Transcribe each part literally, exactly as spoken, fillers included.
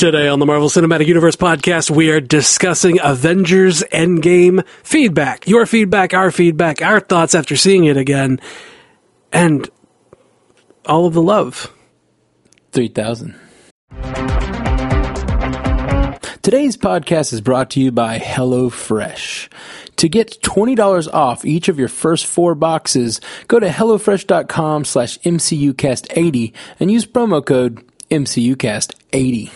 Today on the Marvel Cinematic Universe podcast, we are discussing Avengers Endgame feedback. Your feedback, our feedback, our thoughts after seeing it again, and all of the love. three thousand. Today's podcast is brought to you by HelloFresh. To get twenty dollars off each of your first four boxes, go to HelloFresh.com slash MCUcast80 and use promo code M C U cast eighty.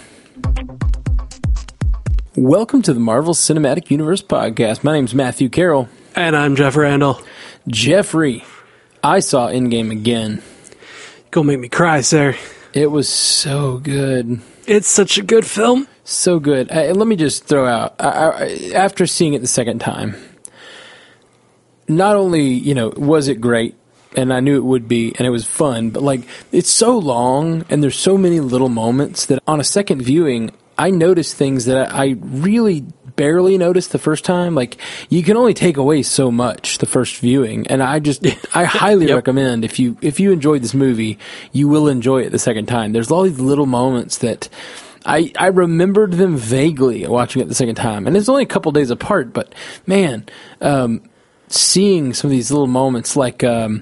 Welcome to the Marvel Cinematic Universe podcast. My name's Matthew Carroll. And I'm Jeff Randall. Jeffrey, I saw Endgame again. Go make me cry, sir. It was so good. It's such a good film. So good. Uh, let me just throw out, I, I, after seeing it the second time, not only, you know, was it great, and I knew it would be, and it was fun, but like, it's so long, and there's so many little moments that on a second viewing, I noticed things that I, I really barely noticed the first time. Like, you can only take away so much the first viewing, and I just, I highly yep. recommend, if you, if you enjoyed this movie, you will enjoy it the second time. There's all these little moments that I, I remembered them vaguely watching it the second time, and it's only a couple days apart, but man, um, seeing some of these little moments like, um,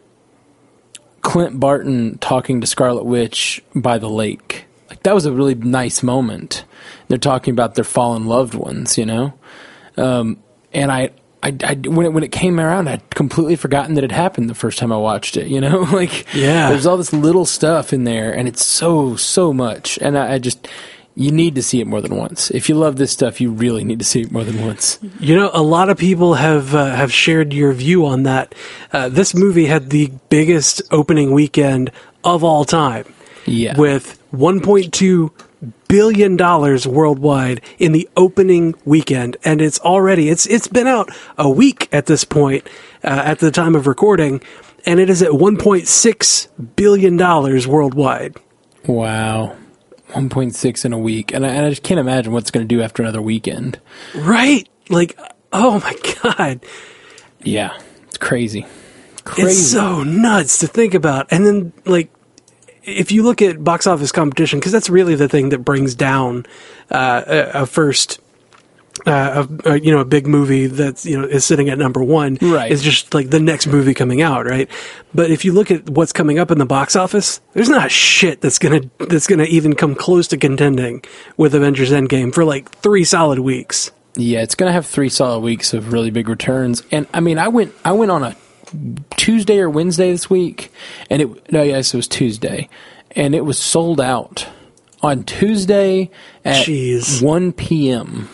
Clint Barton talking to Scarlet Witch by the lake. Like, that was a really nice moment. They're talking about their fallen loved ones, you know? Um, and I, I, I, when it, when it came around, I'd completely forgotten that it happened the first time I watched it, you know? Like, yeah. There's all this little stuff in there, and it's so, so much. And I, I just, you need to see it more than once. If you love this stuff, you really need to see it more than once. You know, a lot of people have uh, have shared your view on that. Uh, this movie had the biggest opening weekend of all time. Yeah. With one point two billion dollars worldwide in the opening weekend. And it's already, it's it's been out a week at this point, uh, at the time of recording, and it is at one point six billion dollars worldwide. Wow. one point six in a week. And I, and I just can't imagine what it's going to do after another weekend. Right. Like, oh my God. Yeah. It's crazy. Crazy. It's so nuts to think about. And then, like, if you look at box office competition, because that's really the thing that brings down uh, a, a first, uh, a, a, you know, a big movie that's, you know, is sitting at number one. Right. Is just like the next movie coming out, right? But if you look at what's coming up in the box office, there's not shit that's gonna that's gonna even come close to contending with Avengers Endgame for like three solid weeks. Yeah, it's gonna have three solid weeks of really big returns. And I mean, I went I went on a Tuesday or Wednesday this week, and it no yes it was Tuesday, and it was sold out on Tuesday at Jeez. one p.m.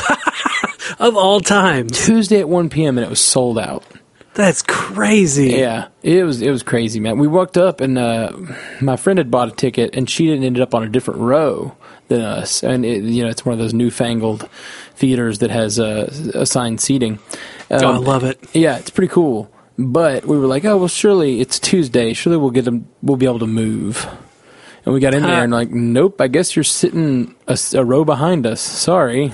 Of all times. Tuesday at one p.m. and it was sold out. That's crazy. Yeah, it was it was crazy, man. We walked up, and uh, my friend had bought a ticket, and she ended up on a different row than us. And it, you know, it's one of those newfangled theaters that has uh, assigned seating. Um, Oh, I love it. Yeah, it's pretty cool. But we were like, oh, well, surely it's Tuesday. Surely we'll get them. We'll be able to move. And we got in there and like, nope. I guess you're sitting a, a row behind us. Sorry.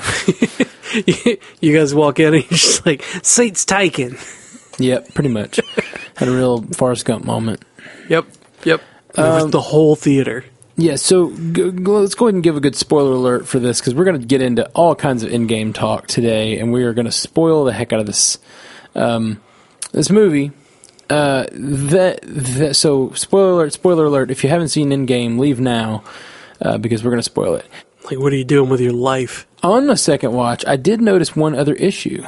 You guys walk in and you're just like, seat's taken. Yep, pretty much. Had a real Forrest Gump moment. Yep. Yep. It Um, was the whole theater. Yeah, so g- g- let's go ahead and give a good spoiler alert for this, because we're going to get into all kinds of in-game talk today, and we are going to spoil the heck out of this. Um, This movie, uh, that, that, so spoiler alert, spoiler alert, if you haven't seen Endgame, leave now, uh, because we're going to spoil it. Like, what are you doing with your life? On the second watch, I did notice one other issue.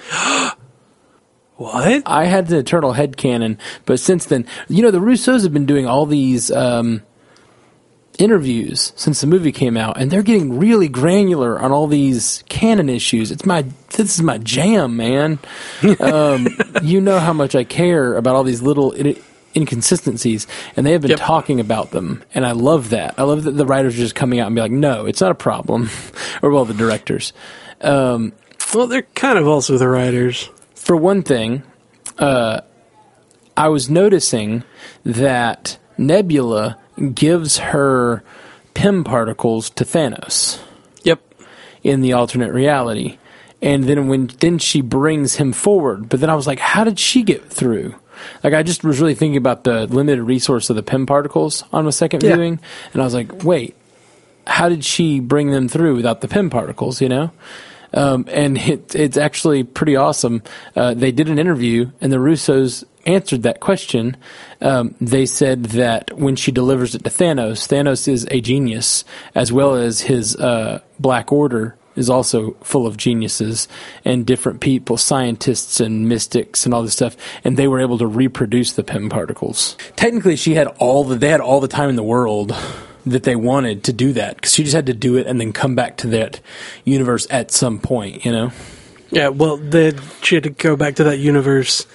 What? I had the eternal headcanon, but since then, you know, the Russos have been doing all these, um, interviews since the movie came out, and they're getting really granular on all these canon issues. It's my this is my jam, man. Um, you know how much I care about all these little in- inconsistencies, and they have been Yep. talking about them, and I love that. I love that the writers are just coming out and be like, "No, it's not a problem," or well, the directors. Um, Well, they're kind of also the writers. for one thing, uh, I was noticing that Nebula gives her P I M particles to Thanos Yep. in the alternate reality. And then when then she brings him forward. But then I was like, how did she get through? Like, I just was really thinking about the limited resource of the P I M particles on my second Yeah. viewing. And I was like, wait, how did she bring them through without the Pym particles, you know? Um, and it, it's actually pretty awesome. Uh, they did an interview, and the Russos answered that question. Um, they said that when she delivers it to Thanos, Thanos is a genius, as well as his uh, Black Order is also full of geniuses and different people, scientists and mystics and all this stuff, and they were able to reproduce the Pym particles. Technically, she had all the they had all the time in the world that they wanted to do that, because she just had to do it and then come back to that universe at some point, you know? Yeah, well, they, she had to go back to that universe.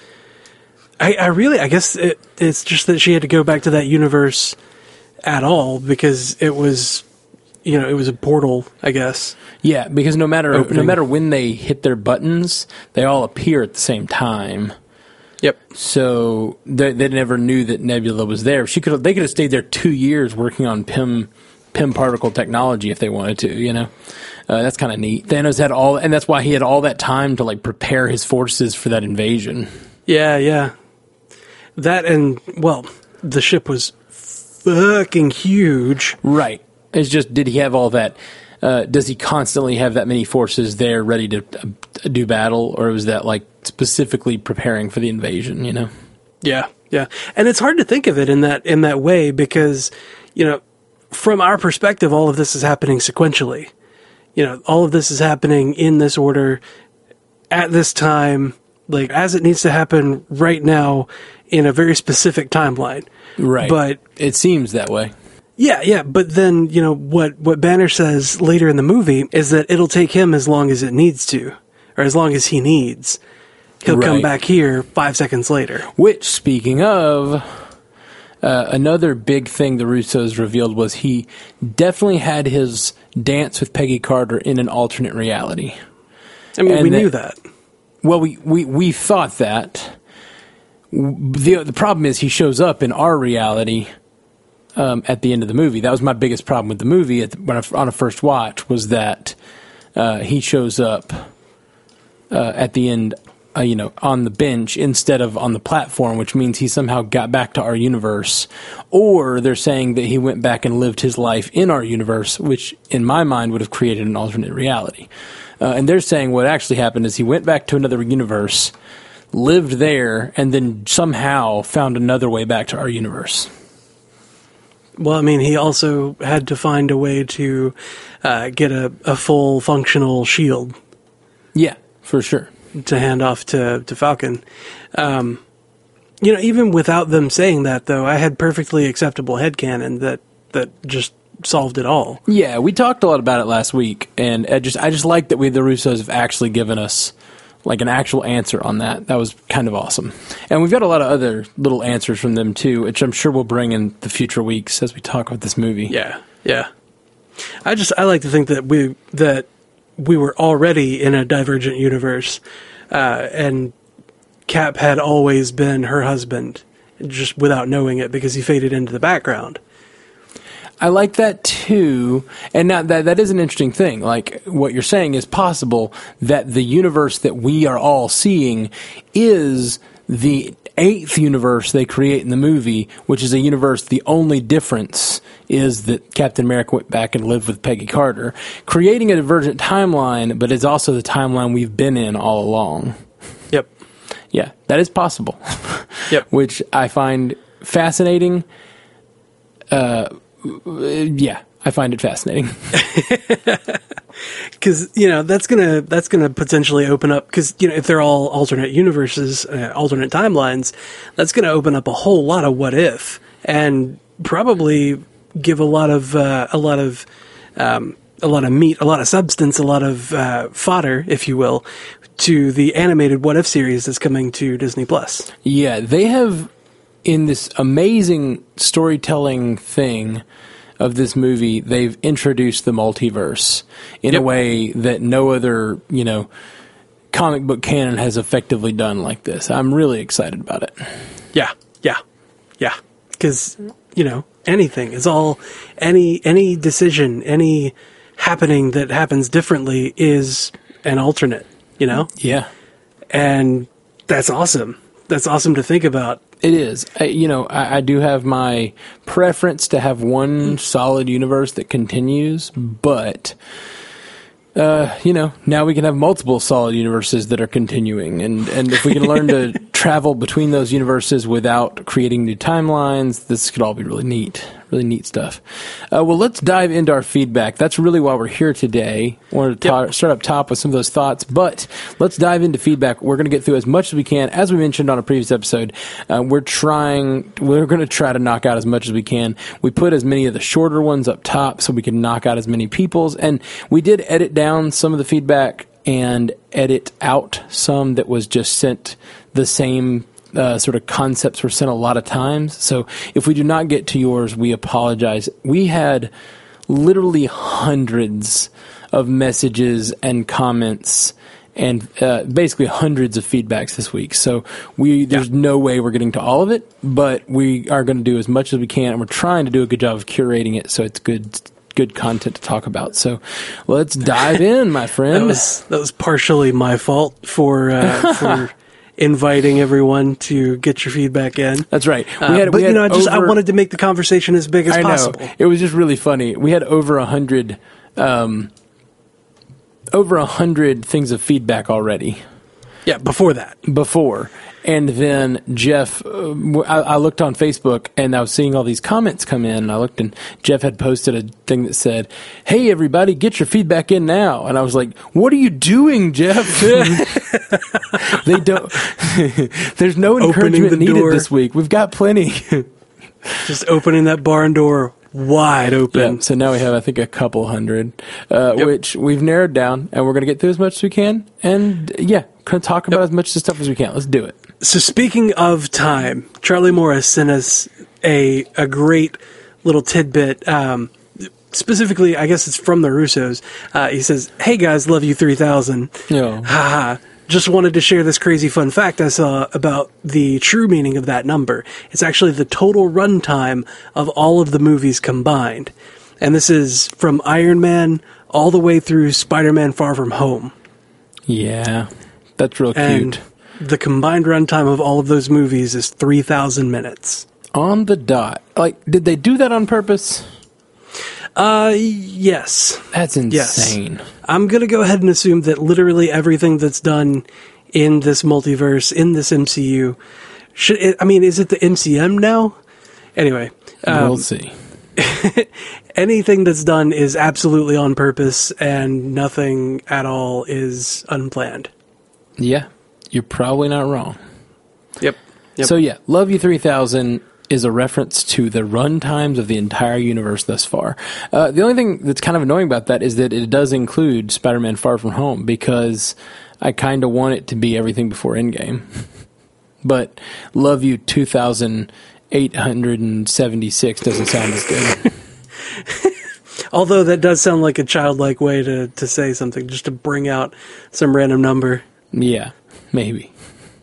I, I really, I guess it, it's just that she had to go back to that universe at all, because it was, you know, it was a portal, I guess. Yeah, because no matter Opening. no matter when they hit their buttons, they all appear at the same time. Yep. So they, they never knew that Nebula was there. She could they could have stayed there two years working on Pym Pym particle technology if they wanted to. You know, uh, that's kind of neat. Thanos had all, and that's why he had all that time to like prepare his forces for that invasion. Yeah, yeah. That and well, the ship was fucking huge. Right. It's just, did he have all that? Uh, does he constantly have that many forces there ready to uh, do battle, or was that like specifically preparing for the invasion? You know? Yeah, yeah. And it's hard to think of it in that in that way, because, you know, from our perspective, all of this is happening sequentially. You know, all of this is happening in this order at this time, like as it needs to happen right now in a very specific timeline. Right. But it seems that way. Yeah, yeah, but then, you know, what, what Banner says later in the movie is that it'll take him as long as it needs to, or as long as he needs. He'll Right. come back here five seconds later. Which, speaking of, uh, another big thing the Russos revealed was he definitely had his dance with Peggy Carter in an alternate reality. I mean, And we that- knew that. Well, we, we, we thought that. The, the problem is he shows up in our reality Um, at the end of the movie. That was my biggest problem with the movie at the, when I, on a first watch, was that uh, he shows up uh, at the end, uh, you know, on the bench instead of on the platform, which means he somehow got back to our universe. Or they're saying that he went back and lived his life in our universe, which in my mind would have created an alternate reality. Uh, and they're saying what actually happened is he went back to another universe, lived there, and then somehow found another way back to our universe. Well, I mean, he also had to find a way to uh, get a, a full functional shield Yeah, for sure. to hand off to, to Falcon. Um, you know, even without them saying that, though, I had perfectly acceptable headcanon that, that just solved it all. Yeah, we talked a lot about it last week, and I just I just like that we the Russos have actually given us like an actual answer on that. That was kind of awesome. And we've got a lot of other little answers from them too, which I'm sure we'll bring in the future weeks as we talk about this movie. Yeah, yeah. I just I like to think that we that we were already in a divergent universe, uh, and Cap had always been her husband, just without knowing it, because he faded into the background. I like that too, and now that that is an interesting thing. Like what you're saying is possible that the universe that we are all seeing is the eighth universe they create in the movie, which is a universe. The only difference is that Captain America went back and lived with Peggy Carter, creating a divergent timeline, but it's also the timeline we've been in all along. Yep. Yeah, that is possible. Yep. Which I find fascinating. Uh. Yeah, I find it fascinating. Because, you know, that's gonna that's gonna potentially open up, because, you know, if they're all alternate universes, uh, alternate timelines, that's gonna open up a whole lot of what if, and probably give a lot of uh, a lot of um, a lot of meat, a lot of substance, a lot of uh, fodder, if you will, to the animated What If series that's coming to Disney Plus. Yeah, they have, in this amazing storytelling thing of this movie, they've introduced the multiverse in Yep. a way that no other, you know, comic book canon has effectively done like this. I'm really excited about it. Yeah, yeah, yeah. Because, you know, anything is all, any any decision, any happening that happens differently is an alternate, you know? Yeah. And that's awesome. That's awesome to think about. It is. I, you know, I, I do have my preference to have one solid universe that continues, but, uh, you know, now we can have multiple solid universes that are continuing. And, and if we can learn to travel between those universes without creating new timelines, this could all be really neat. Really neat stuff. Uh, well, let's dive into our feedback. That's really why we're here today. I wanted to ta- yep. start up top with some of those thoughts, but let's dive into feedback. We're going to get through as much as we can. As we mentioned on a previous episode, uh, we're trying, we're going to try to knock out as much as we can. We put as many of the shorter ones up top so we can knock out as many people's, and we did edit down some of the feedback and edit out some that was just sent the same Uh, sort of concepts were sent a lot of times. So if we do not get to yours, we apologize. We had literally hundreds of messages and comments and uh, basically hundreds of feedbacks this week. So we there's yeah. no way we're getting to all of it, but we are going to do as much as we can, and we're trying to do a good job of curating it so it's good good content to talk about. So let's dive in, my friend. That was, that was partially my fault for uh, for inviting everyone to get your feedback in. That's right. We had, uh, but we had you know, I just over, I wanted to make the conversation as big as I possible. Know. It was just really funny. We had over a hundred, um, over a hundred things of feedback already. Yeah, before that. Before. And then Jeff, uh, I, I looked on Facebook and I was seeing all these comments come in, and I looked and Jeff had posted a thing that said, "Hey everybody, get your feedback in now." And I was like, "What are you doing, Jeff?" They don't, there's no encouragement the needed door. This week. We've got plenty. Just opening that barn door wide open. Yeah, so now we have, I think, a couple hundred, uh, yep. which we've narrowed down, and we're going to get through as much as we can. And yeah, going to talk about yep. as much of the stuff as we can. Let's do it. So speaking of time, Charlie Morris sent us a a great little tidbit. Um, specifically, I guess it's from the Russos. Uh, he says, "Hey guys, love you three thousand. Yeah. Ha Just wanted to share this crazy fun fact I saw about the true meaning of that number. It's actually the total runtime of all of the movies combined. And this is from Iron Man all the way through Spider-Man Far From Home. Yeah, that's real and cute. The combined runtime of all of those movies is three thousand minutes. On the dot. Like, did they do that on purpose? Uh, yes. That's insane. Yes. I'm going to go ahead and assume that literally everything that's done in this multiverse, in this M C U, should it, I mean, is it the M C M now? Anyway. Um, we'll see. Anything that's done is absolutely on purpose, and nothing at all is unplanned. Yeah. You're probably not wrong. Yep. yep. So yeah, Love You three thousand is a reference to the run times of the entire universe thus far. Uh, the only thing that's kind of annoying about that is that it does include Spider-Man Far From Home, because I kind of want it to be everything before Endgame. But Love You two thousand eight hundred seventy-six doesn't sound as good. Although that does sound like a childlike way to, to say something, just to bring out some random number. Yeah. Maybe.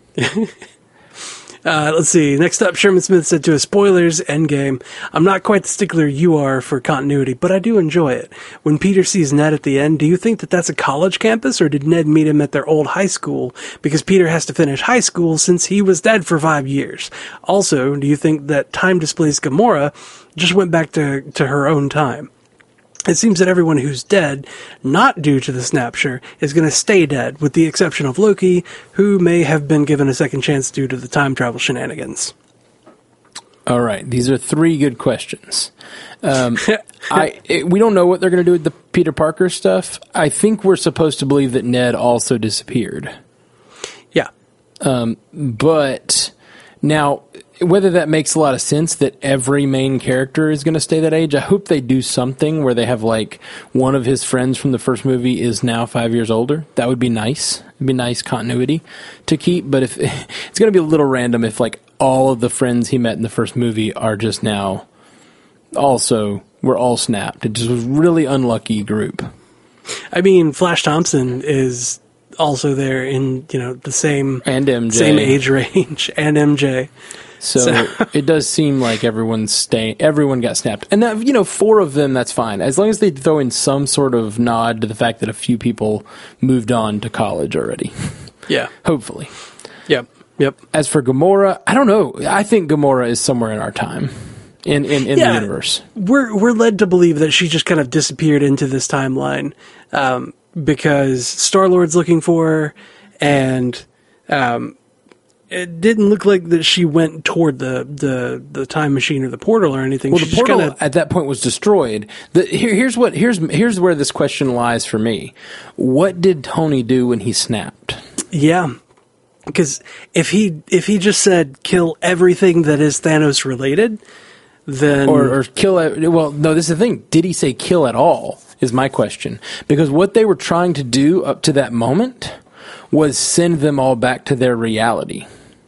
uh, let's see. Next up, Sherman Smith said to us, "Spoilers, Endgame. I'm not quite the stickler you are for continuity, but I do enjoy it. When Peter sees Ned at the end, do you think that that's a college campus, or did Ned meet him at their old high school? Because Peter has to finish high school since he was dead for five years. Also, do you think that time displays Gamora just went back to, to her own time? It seems that everyone who's dead, not due to the Snapshire, is going to stay dead, with the exception of Loki, who may have been given a second chance due to the time travel shenanigans." All right, these are three good questions. Um, I it, we don't know what they're going to do with the Peter Parker stuff. I think we're supposed to believe that Ned also disappeared. Yeah. Um, but now, whether that makes a lot of sense that every main character is going to stay that age, I hope they do something where they have, like, one of his friends from the first movie is now five years older. That would be nice. It'd be nice continuity to keep. But if it's going to be a little random if, like, all of the friends he met in the first movie are just now also, we're all snapped. It just was a really unlucky group. I mean, Flash Thompson is also there in, you know, the same and M J. Same age range, and M J. So, so. It does seem like everyone's staying. Everyone got snapped, and that, you know, four of them. That's fine as long as they throw in some sort of nod to the fact that a few people moved on to college already. Yeah, hopefully. Yep. Yep. As for Gamora, I don't know. I think Gamora is somewhere in our time, in in, in yeah, the universe. We're we're led to believe that she just kind of disappeared into this timeline um, because Star-Lord's looking for her, and um, it didn't look like that she went toward the, the, the time machine or the portal or anything. Well, she the portal kinda, at that point was destroyed. The, here, here's what here's here's where this question lies for me. What did Tony do when he snapped? Yeah. Because if he if he just said kill everything that is Thanos related, then or, or kill. Well, no. This is the thing. Did he say kill at all? Is my question. Because what they were trying to do up to that moment was send them all back to their reality.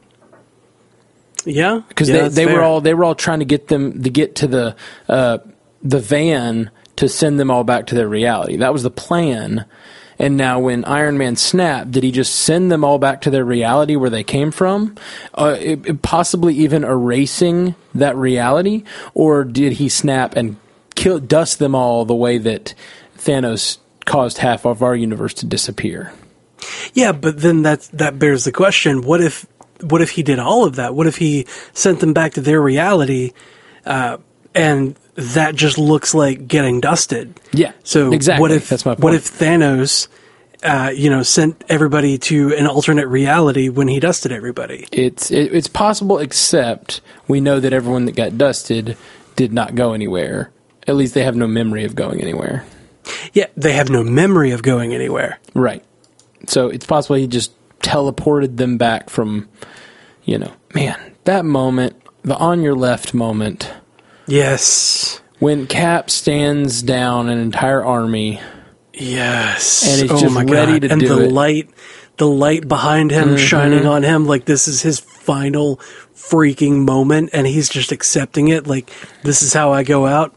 Yeah, because yeah, they, they fair. were all they were all trying to get them to get to the uh, the van to send them all back to their reality. That was the plan. And now when Iron Man snapped, did he just send them all back to their reality where they came from? Uh, it, it possibly even erasing that reality? Or did he snap and kill, dust them all the way that Thanos caused half of our universe to disappear? Yeah, but then that that bears the question, what if what if he did all of that? What if he sent them back to their reality uh, and that just looks like getting dusted? Yeah, so exactly. What if That's my point. What if Thanos, uh, you know, sent everybody to an alternate reality when he dusted everybody? It's it, it's possible, except we know that everyone that got dusted did not go anywhere. At least they have no memory of going anywhere. Yeah, they have no memory of going anywhere. Right. So it's possible he just teleported them back from, you know, man, that moment, the on your left moment. Yes. When Cap stands down an entire army. Yes. And is oh just my ready God. to and do the it. light, the light behind him Mm-hmm. shining on him like this is his final freaking moment, and he's just accepting it like this is how I go out.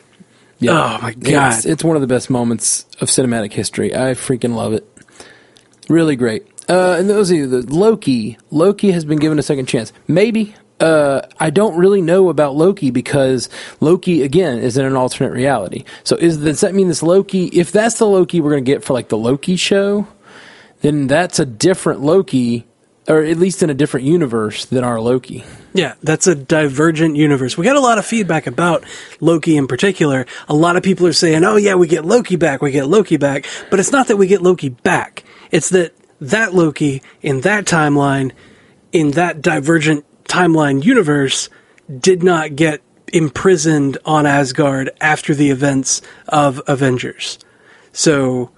Yeah. Oh my God. It's, it's one of the best moments of cinematic history. I freaking love it. Really great. Uh, and those are the Loki. Loki has been given a second chance. Maybe. Uh, I don't really know about Loki because Loki, again, is in an alternate reality. So is does that mean this Loki, if that's the Loki we're going to get for like the Loki show, then that's a different Loki, or at least in a different universe than our Loki. Yeah, that's a divergent universe. We got a lot of feedback about Loki in particular. A lot of people are saying, oh yeah, we get Loki back, we get Loki back. But it's not that we get Loki back. It's that that Loki in that timeline, in that divergent timeline universe, did not get imprisoned on Asgard after the events of Avengers. So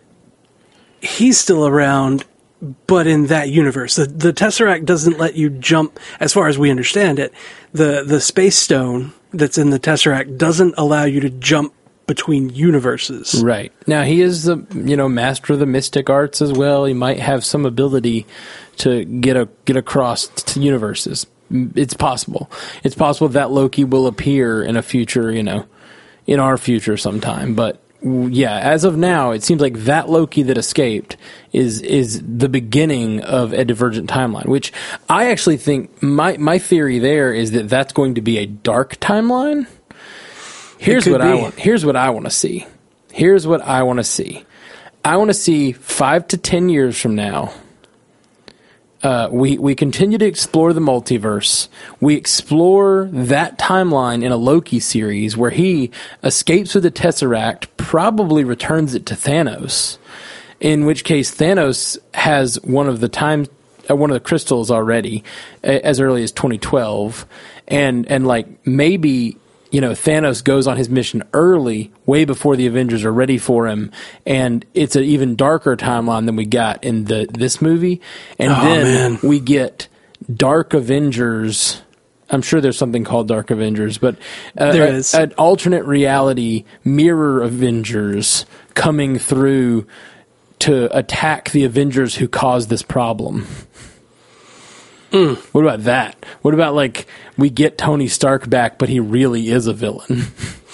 he's still around, but in that universe. The, the Tesseract doesn't let you jump, as far as we understand it. The, the Space Stone that's in the Tesseract doesn't allow you to jump between universes. Right. Now, he is the, you know, master of the mystic arts as well. He might have some ability to get a get across to universes. It's possible. It's possible that Loki will appear in a future, you know, in our future sometime. But yeah, as of now, it seems like that Loki that escaped is is the beginning of a divergent timeline, which I actually think my my theory there is that that's going to be a dark timeline. Here's what be. I want. Here's what I want to see. Here's what I want to see. I want to see five to ten years from now. Uh, we we continue to explore the multiverse. We explore that timeline in a Loki series where he escapes with the Tesseract, probably returns it to Thanos. In which case, Thanos has one of the time, uh, one of the crystals already, uh, as early as twenty twelve, and and like maybe. You know, Thanos goes on his mission early, way before the Avengers are ready for him, and it's an even darker timeline than we got in the this movie. And oh, then man. we get Dark Avengers. I'm sure there's something called Dark Avengers, but uh, there a, is an alternate reality Mirror Avengers coming through to attack the Avengers who caused this problem. Mm. What about that? What about, like, we get Tony Stark back, but he really is a villain?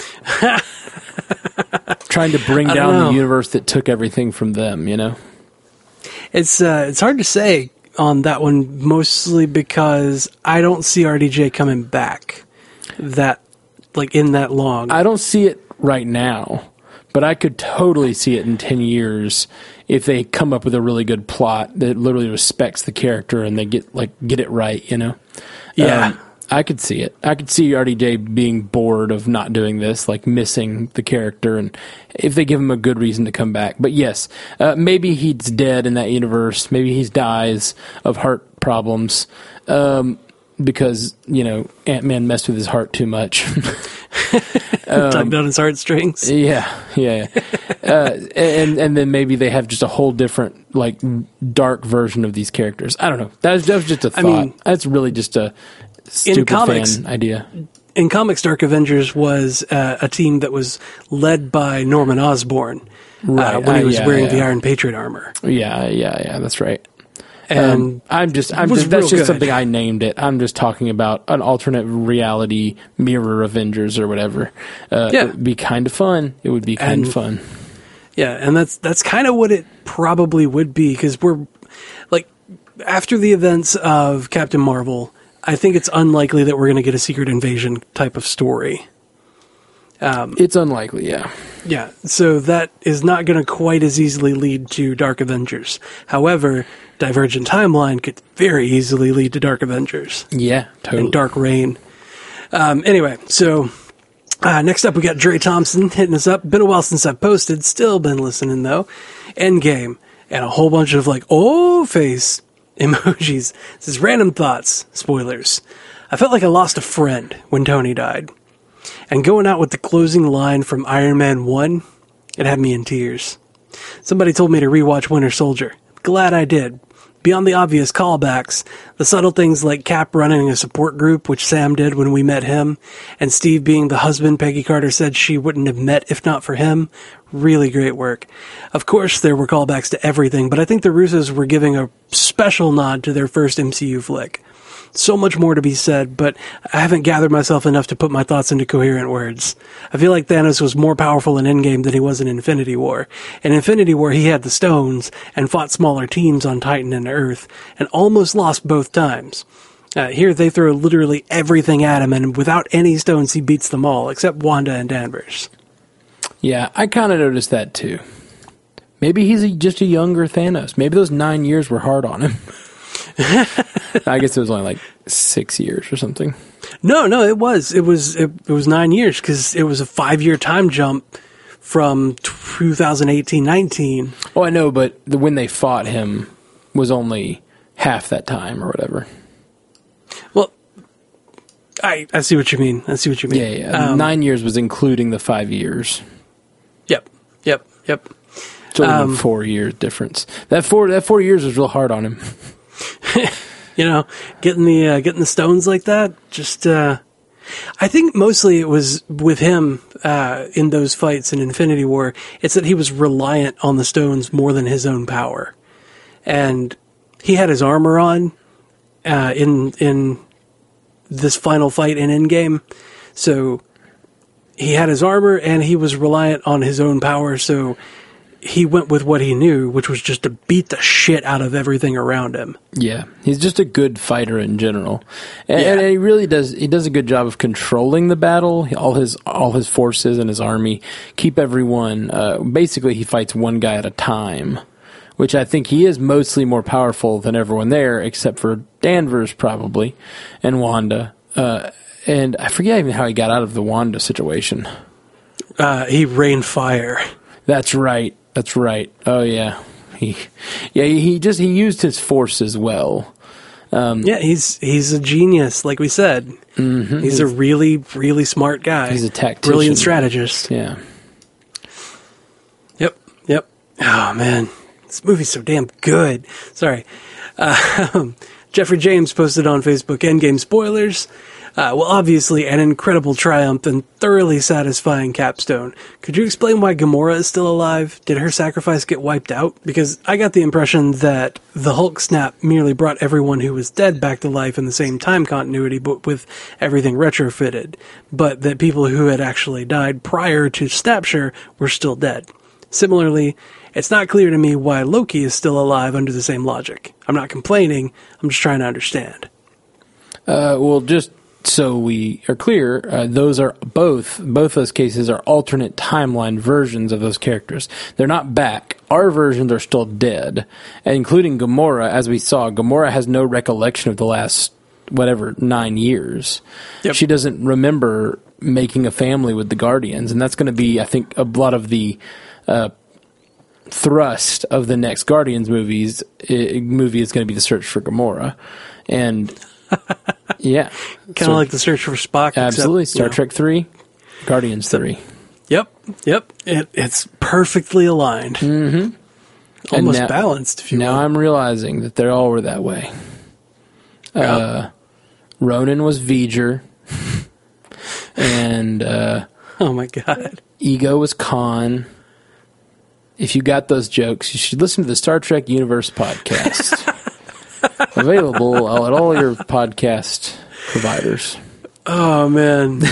Trying to bring down know. the universe that took everything from them, you know? It's uh, it's hard to say on that one, mostly because I don't see R D J coming back that, like, in that long. I don't see it right now, But I could totally see it in ten years if they come up with a really good plot that literally respects the character and they get like get it right, you know? Yeah. Um, I could see it. I could see R D J being bored of not doing this, like missing the character, and if they give him a good reason to come back. But yes, uh, maybe he's dead in that universe. Maybe he dies of heart problems um, because, you know, Ant-Man messed with his heart too much. um, Tugged on his heartstrings. Yeah, yeah. yeah. uh, and and then maybe they have just a whole different, like, dark version of these characters. I don't know. That was, that was just a thought. I mean, that's really just a stupid in comics, fan idea. In comics, Dark Avengers was uh, a team that was led by Norman Osborn right. uh, when he was uh, yeah, wearing yeah. the Iron Patriot armor. Yeah, yeah, yeah. That's right. And um, I'm just, I'm just that's just good. something I named it. I'm just talking about an alternate reality mirror Avengers or whatever. Uh, yeah. It would be kind of fun. It would be kind and, of fun. Yeah, and that's that's kind of what it probably would be, because we're like after the events of Captain Marvel, I think it's unlikely that we're going to get a Secret Invasion type of story. Um, it's unlikely, yeah. Yeah, so that is not going to quite as easily lead to Dark Avengers. However, Divergent Timeline could very easily lead to Dark Avengers. Yeah, totally. And Dark Reign. Um, anyway, so uh, next up we got Dre Thompson hitting us up. Been a while since I've posted. Still been listening, though. Endgame. And a whole bunch of, like, oh, face emojis. This is random thoughts. Spoilers. I felt like I lost a friend when Tony died. And going out with the closing line from Iron Man one, it had me in tears. Somebody told me to rewatch Winter Soldier. Glad I did. Beyond the obvious callbacks, the subtle things like Cap running a support group, which Sam did when we met him, and Steve being the husband Peggy Carter said she wouldn't have met if not for him, really great work. Of course, there were callbacks to everything, but I think the Russos were giving a special nod to their first M C U flick. So much more to be said, but I haven't gathered myself enough to put my thoughts into coherent words. I feel like Thanos was more powerful in Endgame than he was in Infinity War. In Infinity War, he had the stones and fought smaller teams on Titan and Earth, and almost lost both times. Uh, here, they throw literally everything at him, and without any stones, he beats them all, except Wanda and Danvers. Yeah, I kind of noticed that too. Maybe he's a, just a younger Thanos. Maybe those nine years were hard on him. I guess it was only like six years or something. No, no, it was. It was it, it was nine years because it was a five-year time jump from twenty eighteen nineteen. Oh, I know, but the, when they fought him was only half that time or whatever. Well, I I see what you mean. I see what you mean. Yeah, yeah. Um, nine years was including the five years. Yep, yep, yep. So um, four years difference. That four that four years was real hard on him. You know, getting the uh, getting the stones like that, just uh, I think mostly it was with him uh, in those fights in Infinity War. It's that he was reliant on the stones more than his own power, and he had his armor on uh, in in this final fight in Endgame, so he had his armor and he was reliant on his own power. So he went with what he knew, which was just to beat the shit out of everything around him. Yeah, he's just a good fighter in general, and, yeah. and he really does. He does a good job of controlling the battle. All his all his forces and his army keep everyone. Uh, basically, he fights one guy at a time, which I think he is mostly more powerful than everyone there, except for Danvers probably and Wanda. Uh, and I forget even how he got out of the Wanda situation. Uh, he rained fire. That's right. That's right. Oh yeah, he, yeah, he just he used his force as well. Um, yeah, he's he's a genius, like we said. Mm-hmm. He's, he's a really really smart guy. He's a tactician, brilliant strategist. Yeah. Yep. Yep. Oh man, this movie's so damn good. Sorry. Uh, Jeffrey James posted on Facebook Endgame spoilers. Uh, well, obviously, an incredible triumph and thoroughly satisfying capstone. Could you explain why Gamora is still alive? Did her sacrifice get wiped out? Because I got the impression that the Hulk snap merely brought everyone who was dead back to life in the same time continuity, but with everything retrofitted. But that people who had actually died prior to Snapshire were still dead. Similarly, it's not clear to me why Loki is still alive under the same logic. I'm not complaining, I'm just trying to understand. Uh, well, just so we are clear, uh, those are both, both those cases are alternate timeline versions of those characters. They're not back. Our versions are still dead, including Gamora. As we saw, Gamora has no recollection of the last, whatever, nine years. Yep. She doesn't remember making a family with the Guardians, and that's going to be, I think, a lot of the uh, thrust of the next Guardians movies. I, movie is going to be the search for Gamora, and yeah, kind of so, like the search for Spock. Absolutely, except, Star you know. Trek three, Guardians three. Yep, yep. It, it's perfectly aligned, mm-hmm. almost now, balanced. If you now will. I'm realizing that they all were that way. Yep. Uh, Ronan was V'ger, and uh, oh my god, Ego was Khan. If you got those jokes, you should listen to the Star Trek Universe podcast. Available at all your podcast providers. Oh, man.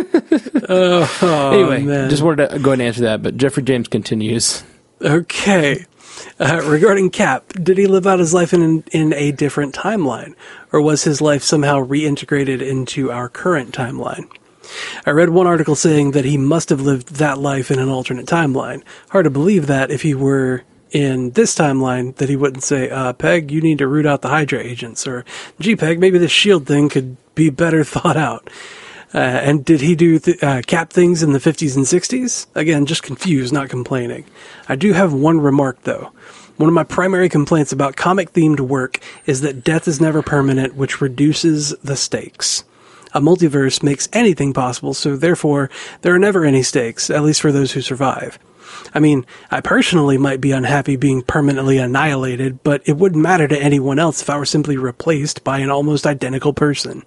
oh, oh, anyway, man. just wanted to go ahead and answer that, but Jeffrey James continues. Okay. Uh, regarding Cap, did he live out his life in in a different timeline, or was his life somehow reintegrated into our current timeline? I read one article saying that he must have lived that life in an alternate timeline. Hard to believe that if he were in this timeline, that he wouldn't say, uh, Peg, you need to root out the Hydra agents, or, gee, Peg, maybe this SHIELD thing could be better thought out. Uh, and did he do th- uh, Cap things in the fifties and sixties? Again, just confused, not complaining. I do have one remark, though. One of my primary complaints about comic-themed work is that death is never permanent, which reduces the stakes. A multiverse makes anything possible, so therefore, there are never any stakes, at least for those who survive. I mean, I personally might be unhappy being permanently annihilated, but it wouldn't matter to anyone else if I were simply replaced by an almost identical person.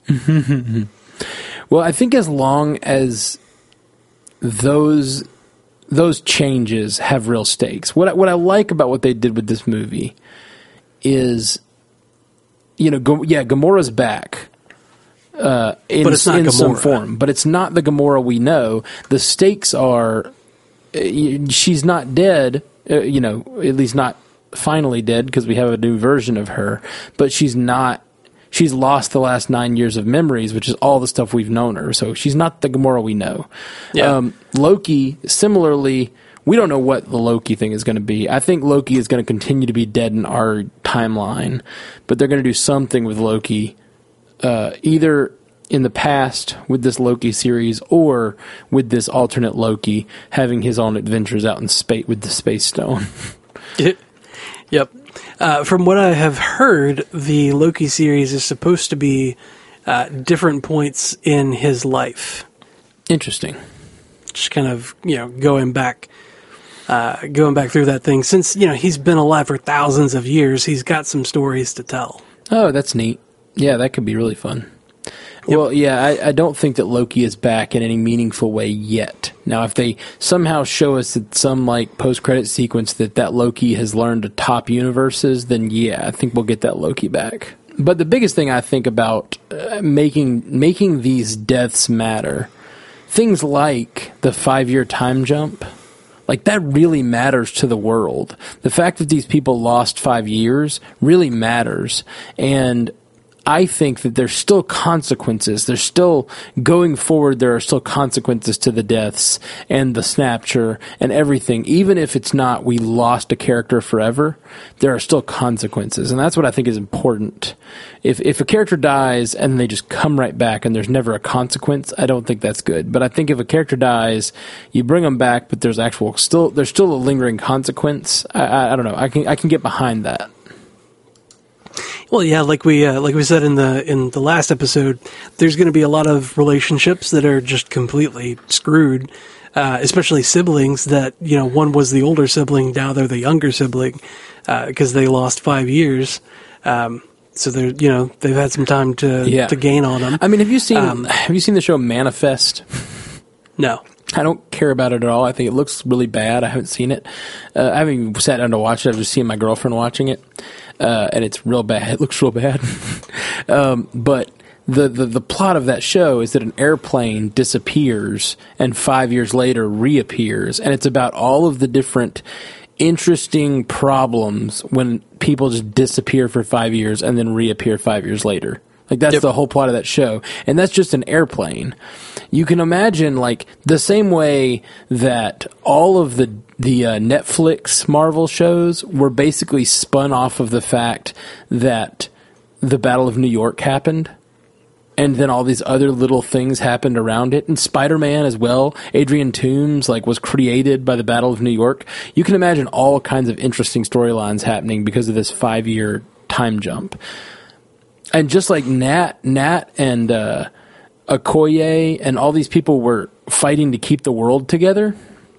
Well, I think as long as those those changes have real stakes. What I, what I like about what they did with this movie is, you know, G- yeah, Gamora's back. Uh, in, but it's not in Gamora. some form, but it's not the Gamora we know. The stakes are, uh, she's not dead, uh, you know, at least not finally dead because we have a new version of her, but she's not, she's lost the last nine years of memories, which is all the stuff we've known her. So she's not the Gamora we know. Yeah. Um, Loki, similarly, we don't know what the Loki thing is going to be. I think Loki is going to continue to be dead in our timeline, but they're going to do something with Loki. Uh, either in the past with this Loki series or with this alternate Loki having his own adventures out in space with the Space Stone. Yep. Uh, from what I have heard, the Loki series is supposed to be uh, different points in his life. Interesting. Just kind of, you know, going back, uh, going back through that thing. Since, you know, he's been alive for thousands of years, he's got some stories to tell. Oh, that's neat. Yeah, that could be really fun. Yep. Well, yeah, I, I don't think that Loki is back in any meaningful way yet. Now, if they somehow show us that some like post-credit sequence that that Loki has learned to top universes, then yeah, I think we'll get that Loki back. But the biggest thing I think about uh, making making these deaths matter, things like the five-year time jump, like that really matters to the world. The fact that these people lost five years really matters, and I think that there's still consequences. There's still, going forward, there are still consequences to the deaths and the snapture and everything. Even if it's not, we lost a character forever, there are still consequences. And that's what I think is important. If if a character dies and they just come right back and there's never a consequence, I don't think that's good. But I think if a character dies, you bring them back, but there's actual still there's still a lingering consequence. I, I, I don't know. I can I can get behind that. Well, yeah, like we uh, like we said in the in the last episode, there's going to be a lot of relationships that are just completely screwed, uh, especially siblings that, you know, one was the older sibling, now they're the younger sibling because uh, they lost five years. Um, so they're, you know, they've had some time to yeah. to gain on them. I mean, have you seen um, have you seen the show Manifest? No. I don't care about it at all. I think it looks really bad. I haven't seen it. Uh, I haven't even sat down to watch it. I've just seen my girlfriend watching it. Uh, and it's real bad. It looks real bad. um, but the, the, the plot of that show is that an airplane disappears and five years later reappears. And it's about all of the different interesting problems when people just disappear for five years and then reappear five years later. Like, that's Yep. the whole plot of that show. And that's just an airplane. You can imagine, like, the same way that all of the the uh, Netflix Marvel shows were basically spun off of the fact that the Battle of New York happened. And then all these other little things happened around it. And Spider-Man as well. Adrian Toomes, like, was created by the Battle of New York. You can imagine all kinds of interesting storylines happening because of this five-year time jump. And just like Nat, Nat and uh, Okoye and all these people were fighting to keep the world together,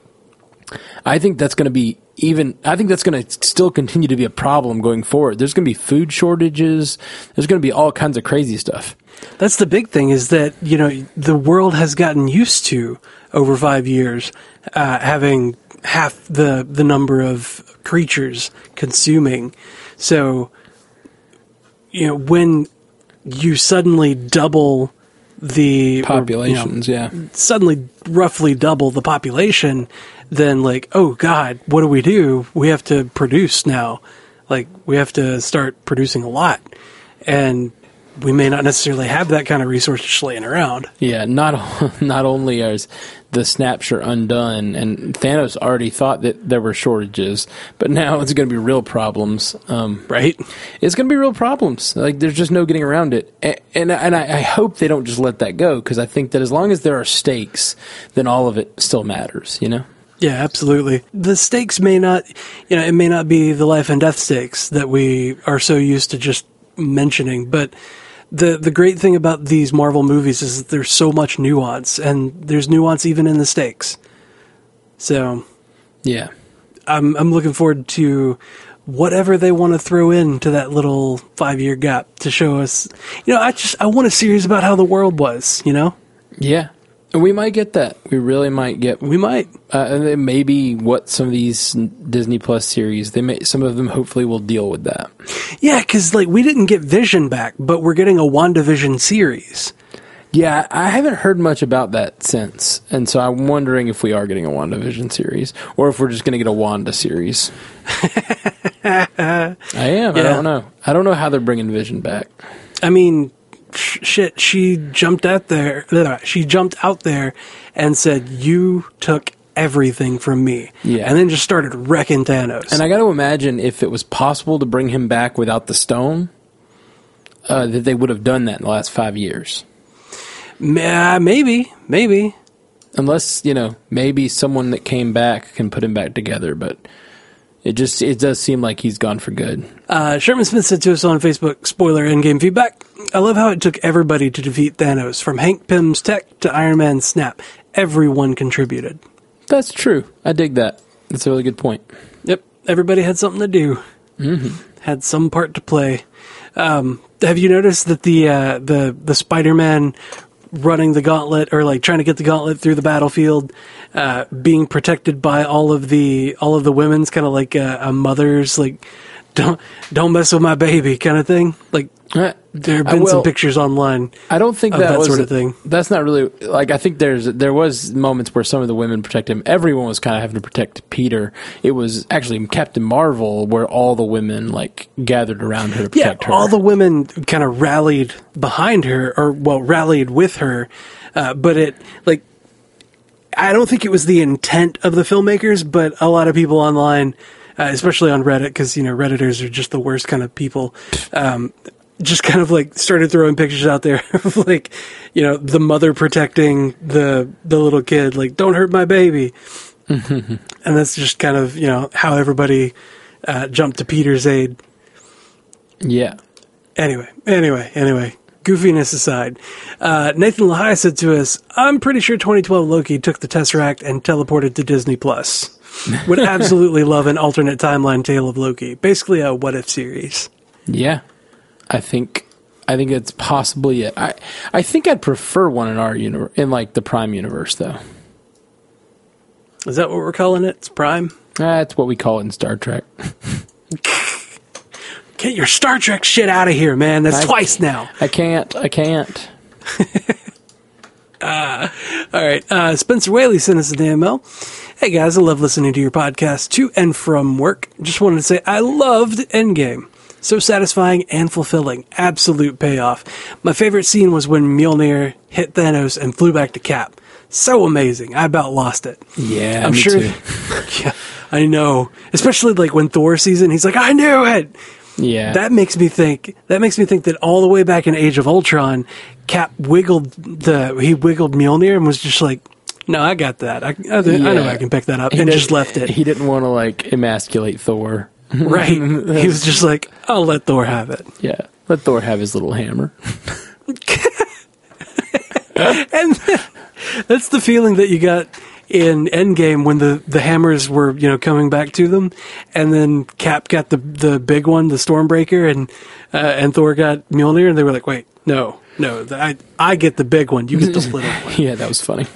I think that's going to be even, I think that's going to still continue to be a problem going forward. There's going to be food shortages. There's going to be all kinds of crazy stuff. That's the big thing, is that, you know, the world has gotten used to, over five years, uh, having half the, the number of creatures consuming. So, you know, when you suddenly double the Populations, or, you know, yeah. suddenly roughly double the population, then like, oh God, what do we do? We have to produce now. Like, we have to start producing a lot. And we may not necessarily have that kind of resource just laying around. Yeah, not not only is the snapshot undone, and Thanos already thought that there were shortages, but now it's going to be real problems. Um, right? It's going to be real problems. Like, there's just no getting around it. And and, and I, I hope they don't just let that go, because I think that as long as there are stakes, then all of it still matters, you know? Yeah, absolutely. The stakes may not, you know, it may not be the life and death stakes that we are so used to just mentioning, but the the great thing about these Marvel movies is that there's so much nuance, and there's nuance even in the stakes. So, yeah, I'm I'm looking forward to whatever they want to throw into that little five year gap to show us. You know, I just I want a series about how the world was. You know, yeah. And we might get that. We really might get. We might. Uh, and it may be what some of these Disney Plus series, they may, some of them hopefully will deal with that. Yeah, because like we didn't get Vision back, but we're getting a WandaVision series. Yeah, I haven't heard much about that since, and so I'm wondering if we are getting a WandaVision series, or if we're just going to get a Wanda series. I am. Yeah. I don't know. I don't know how they're bringing Vision back. I mean, shit, she jumped out there. She jumped out there and said, "You took everything from me." Yeah. And then just started wrecking Thanos. And I got to imagine if it was possible to bring him back without the stone, uh, that they would have done that in the last five years. Uh, maybe, maybe. Unless, you know, maybe someone that came back can put him back together, but it just, it does seem like he's gone for good. Uh, Sherman Smith said to us on Facebook, spoiler in-game feedback, "I love how it took everybody to defeat Thanos, from Hank Pym's tech to Iron Man's snap. Everyone contributed." That's true. I dig that. That's a really good point. Yep. Everybody had something to do. Mm-hmm. Had some part to play. Um, have you noticed that the, uh, the, the Spider-Man running the gauntlet, or like trying to get the gauntlet through the battlefield, uh, being protected by all of the, all of the women's kind of like a, a mother's, like, don't, don't mess with my baby kind of thing? Like, Uh, there have I been will- some pictures online. I don't think of that, that was sort of thing. That's not really like. I think there's there was moments where some of the women protect him. Everyone was kind of having to protect Peter. It was actually Captain Marvel where all the women like gathered around her to Yeah, protect her. all the women kind of rallied behind her, or, well, rallied with her. Uh, but it, like, I don't think it was the intent of the filmmakers, but a lot of people online, uh, especially on Reddit, because, you know, Redditors are just the worst kind of people, um, just kind of like started throwing pictures out there of like, you know, the mother protecting the the little kid, like, don't hurt my baby. And that's just kind of, you know, how everybody uh, jumped to Peter's aid. Yeah. Anyway, anyway, anyway. Goofiness aside, uh, Nathan Lahai said to us, "I'm pretty sure twenty twelve Loki took the Tesseract and teleported to Disney Plus. Would absolutely love an alternate timeline tale of Loki. Basically a what if series." Yeah. I think I think it's possibly it. I I think I'd prefer one in our universe, in like the Prime universe, though. Is that what we're calling it? It's Prime? That's what we call it in Star Trek. Get your Star Trek shit out of here, man. That's I, twice now. I can't. I can't. uh, all right. Uh, Spencer Whaley sent us an A M L. "Hey guys, I love listening to your podcast to and from work. Just wanted to say I loved Endgame. So satisfying and fulfilling. Absolute payoff. My favorite scene was when Mjolnir hit Thanos and flew back to Cap. So amazing. I about lost it. Yeah, I'm me sure. too. Yeah, I know. Especially like when Thor sees it, and he's like, I knew it. Yeah. That makes me think. That makes me think that all the way back in Age of Ultron, Cap wiggled the he wiggled Mjolnir and was just like, no, I got that. I, I, yeah. I know I can pick that up, He and did- just left it. He didn't want to like emasculate Thor. Right. He was just like, I'll let Thor have it. Yeah. Let Thor have his little hammer. And that's the feeling that you got in Endgame when the, the hammers were, you know, coming back to them, and then Cap got the the big one, the Stormbreaker, and uh, and Thor got Mjolnir, and they were like, wait, no, no, the, I I get the big one, you get the little one. Yeah, that was funny.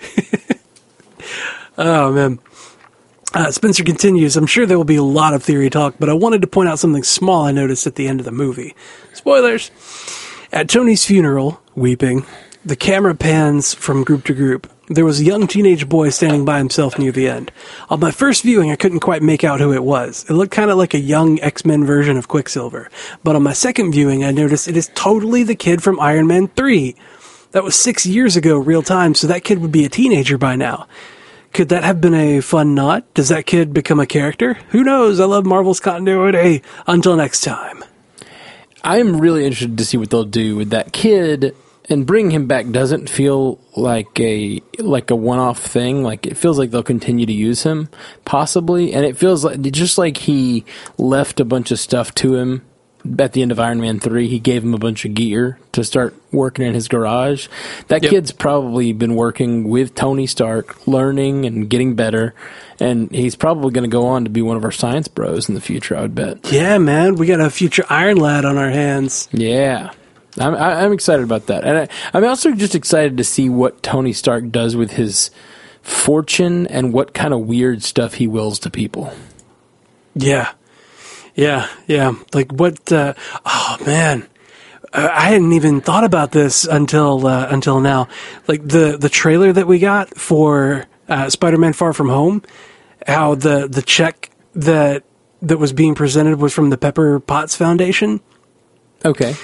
Oh man. Uh, Spencer continues, I'm sure there will be a lot of theory talk, but I wanted to point out something small I noticed at the end of the movie. Spoilers! At Tony's funeral, weeping, the camera pans from group to group. There was a young teenage boy standing by himself near the end. On my first viewing, I couldn't quite make out who it was. It looked kind of like a young X-Men version of Quicksilver. But on my second viewing, I noticed it is totally the kid from Iron Man three. That was six years ago, real time, so that kid would be a teenager by now. Could that have been a fun nod? Does that kid become a character? Who knows? I love Marvel's continuity. Until next time. I'm really interested to see what they'll do with that kid, and bringing him back doesn't feel like a like a one-off thing. Like, it feels like they'll continue to use him, possibly, and it feels like just like he left a bunch of stuff to him at the end of Iron Man three. He gave him a bunch of gear to start working in his garage. That Yep. kid's probably been working with Tony Stark, learning and getting better, and he's probably going to go on to be one of our science bros in the future, I would bet. Yeah, man. We got a future Iron Lad on our hands. Yeah. I'm, I- I'm excited about that. And I, I'm also just excited to see what Tony Stark does with his fortune and what kind of weird stuff he wills to people. Yeah. Yeah, yeah. Like what, uh, oh man. Uh, I hadn't even thought about this until, uh, until now. Like the, the trailer that we got for, uh, Spider-Man Far From Home, how the, the check that, that was being presented was from the Pepper Potts Foundation. Okay.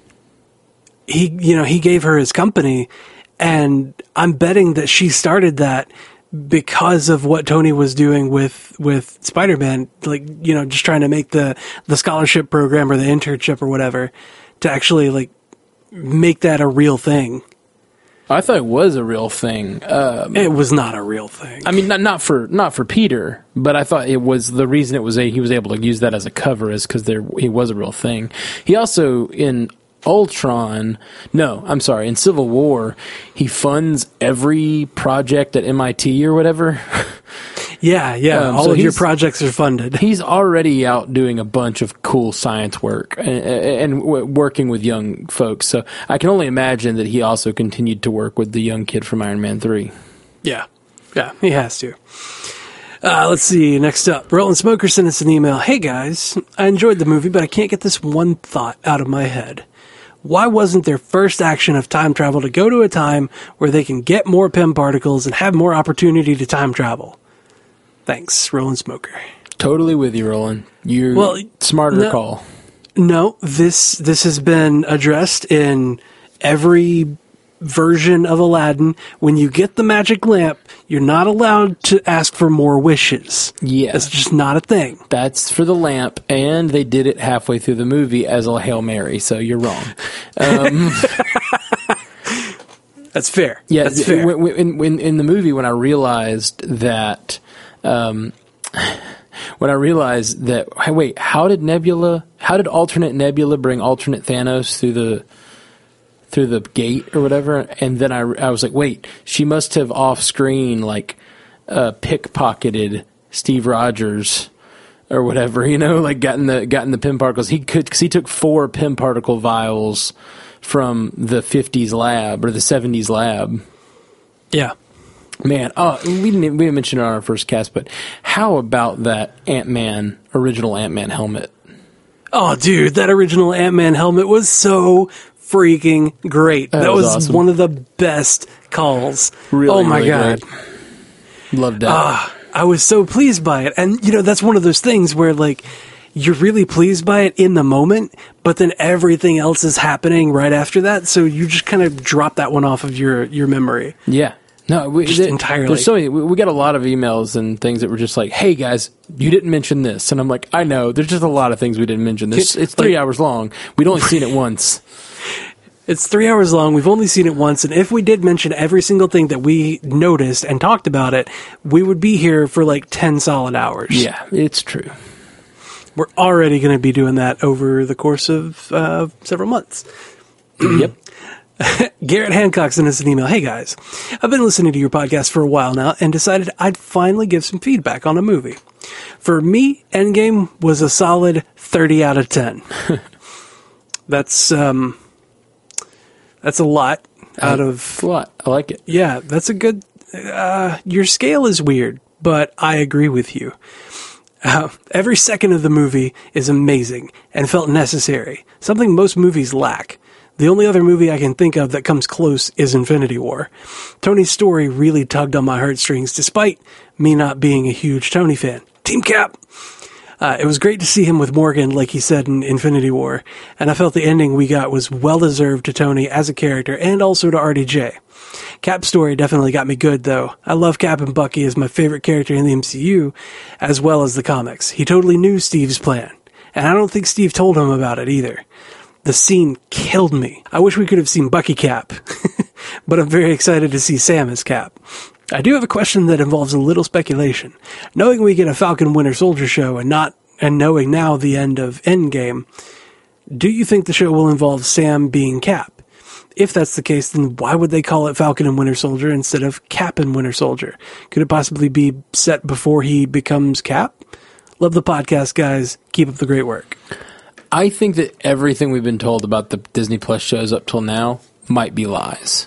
He, you know, he gave her his company, and I'm betting that she started that because of what Tony was doing with, with Spider-Man, like, you know, just trying to make the, the scholarship program or the internship or whatever to actually like make that a real thing. I thought it was a real thing. Um, It was not a real thing. I mean, not, not for not for Peter, but I thought it was the reason it was a he was able to use that as a cover is because there he was a real thing. He also in Ultron, no, I'm sorry, in Civil War, he funds every project at M I T or whatever. yeah, yeah. Um, all so of your he's- projects are funded. He's already out doing a bunch of cool science work and, and w- working with young folks. So I can only imagine that he also continued to work with the young kid from Iron Man three. Yeah, yeah, he has to. Uh, let's see, next up. Roland Smoker sent us an email. Hey guys, I enjoyed the movie, but I can't get this one thought out of my head. Why wasn't their first action of time travel to go to a time where they can get more P I M particles and have more opportunity to time travel? Thanks, Roland Smoker. Totally with you, Roland. You're Well, smarter no- call. No, this this has been addressed in every version of Aladdin. When you get the magic lamp, you're not allowed to ask for more wishes. Yeah. It's just not a thing. That's for the lamp, and they did it halfway through the movie as a Hail Mary, so you're wrong. Um, That's fair. yeah, That's fair. when- when- in, in the movie, when I realized that, um, when I realized that, hey, wait, how did Nebula, how did alternate Nebula bring alternate Thanos through the through the gate or whatever? And then I, I was like, wait, she must have off screen like uh, pickpocketed Steve Rogers or whatever, you know, like gotten the gotten the P I M particles. He could because he took four P I M particle vials from the fifties lab or the seventies lab. yeah. Man, oh, we didn't we didn't mention it on our first cast, but how about that Ant-Man original Ant-Man helmet? Oh, dude, that original Ant-Man helmet was so freaking great. That, That was was awesome. one of the best calls. Really, oh my really god. great. Loved that. Ah, I was so pleased by it. And, you know, that's one of those things where, like, you're really pleased by it in the moment, but then everything else is happening right after that. So you just kind of drop that one off of your, your memory. Yeah. No, we, just there, entirely. There's so many, we, we got a lot of emails and things that were just like, hey guys, you didn't mention this. And I'm like, I know, there's just a lot of things we didn't mention. This, it's three like, hours long. We'd only seen it once. It's three hours long. We've only seen it once. And if we did mention every single thing that we noticed and talked about it, we would be here for like ten solid hours. Yeah, it's true. We're already going to be doing that over the course of uh, several months. Yep. Garrett Hancock sent us an email. Hey guys, I've been listening to your podcast for a while now and decided I'd finally give some feedback on a movie. For me, Endgame was a solid thirty out of ten. That's, um... That's a lot out I, of... a lot. I like it. Yeah, that's a good... Uh, your scale is weird, but I agree with you. Uh, every second of the movie is amazing and felt necessary, something most movies lack. The only other movie I can think of that comes close is Infinity War. Tony's story really tugged on my heartstrings, despite me not being a huge Tony fan. Team Cap! Uh, it was great to see him with Morgan, like he said in Infinity War, and I felt the ending we got was well-deserved to Tony as a character and also to R D J. Cap's story definitely got me good, though. I love Cap and Bucky as my favorite character in the M C U, as well as the comics. He totally knew Steve's plan, and I don't think Steve told him about it either. The scene killed me. I wish we could have seen Bucky Cap, but I'm very excited to see Sam as Cap. I do have a question that involves a little speculation. Knowing we get a Falcon Winter Soldier show and not and knowing now the end of Endgame, do you think the show will involve Sam being Cap? If that's the case, then why would they call it Falcon and Winter Soldier instead of Cap and Winter Soldier? Could it possibly be set before he becomes Cap? Love the podcast, guys. Keep up the great work. I think that everything we've been told about the Disney Plus shows up till now might be lies.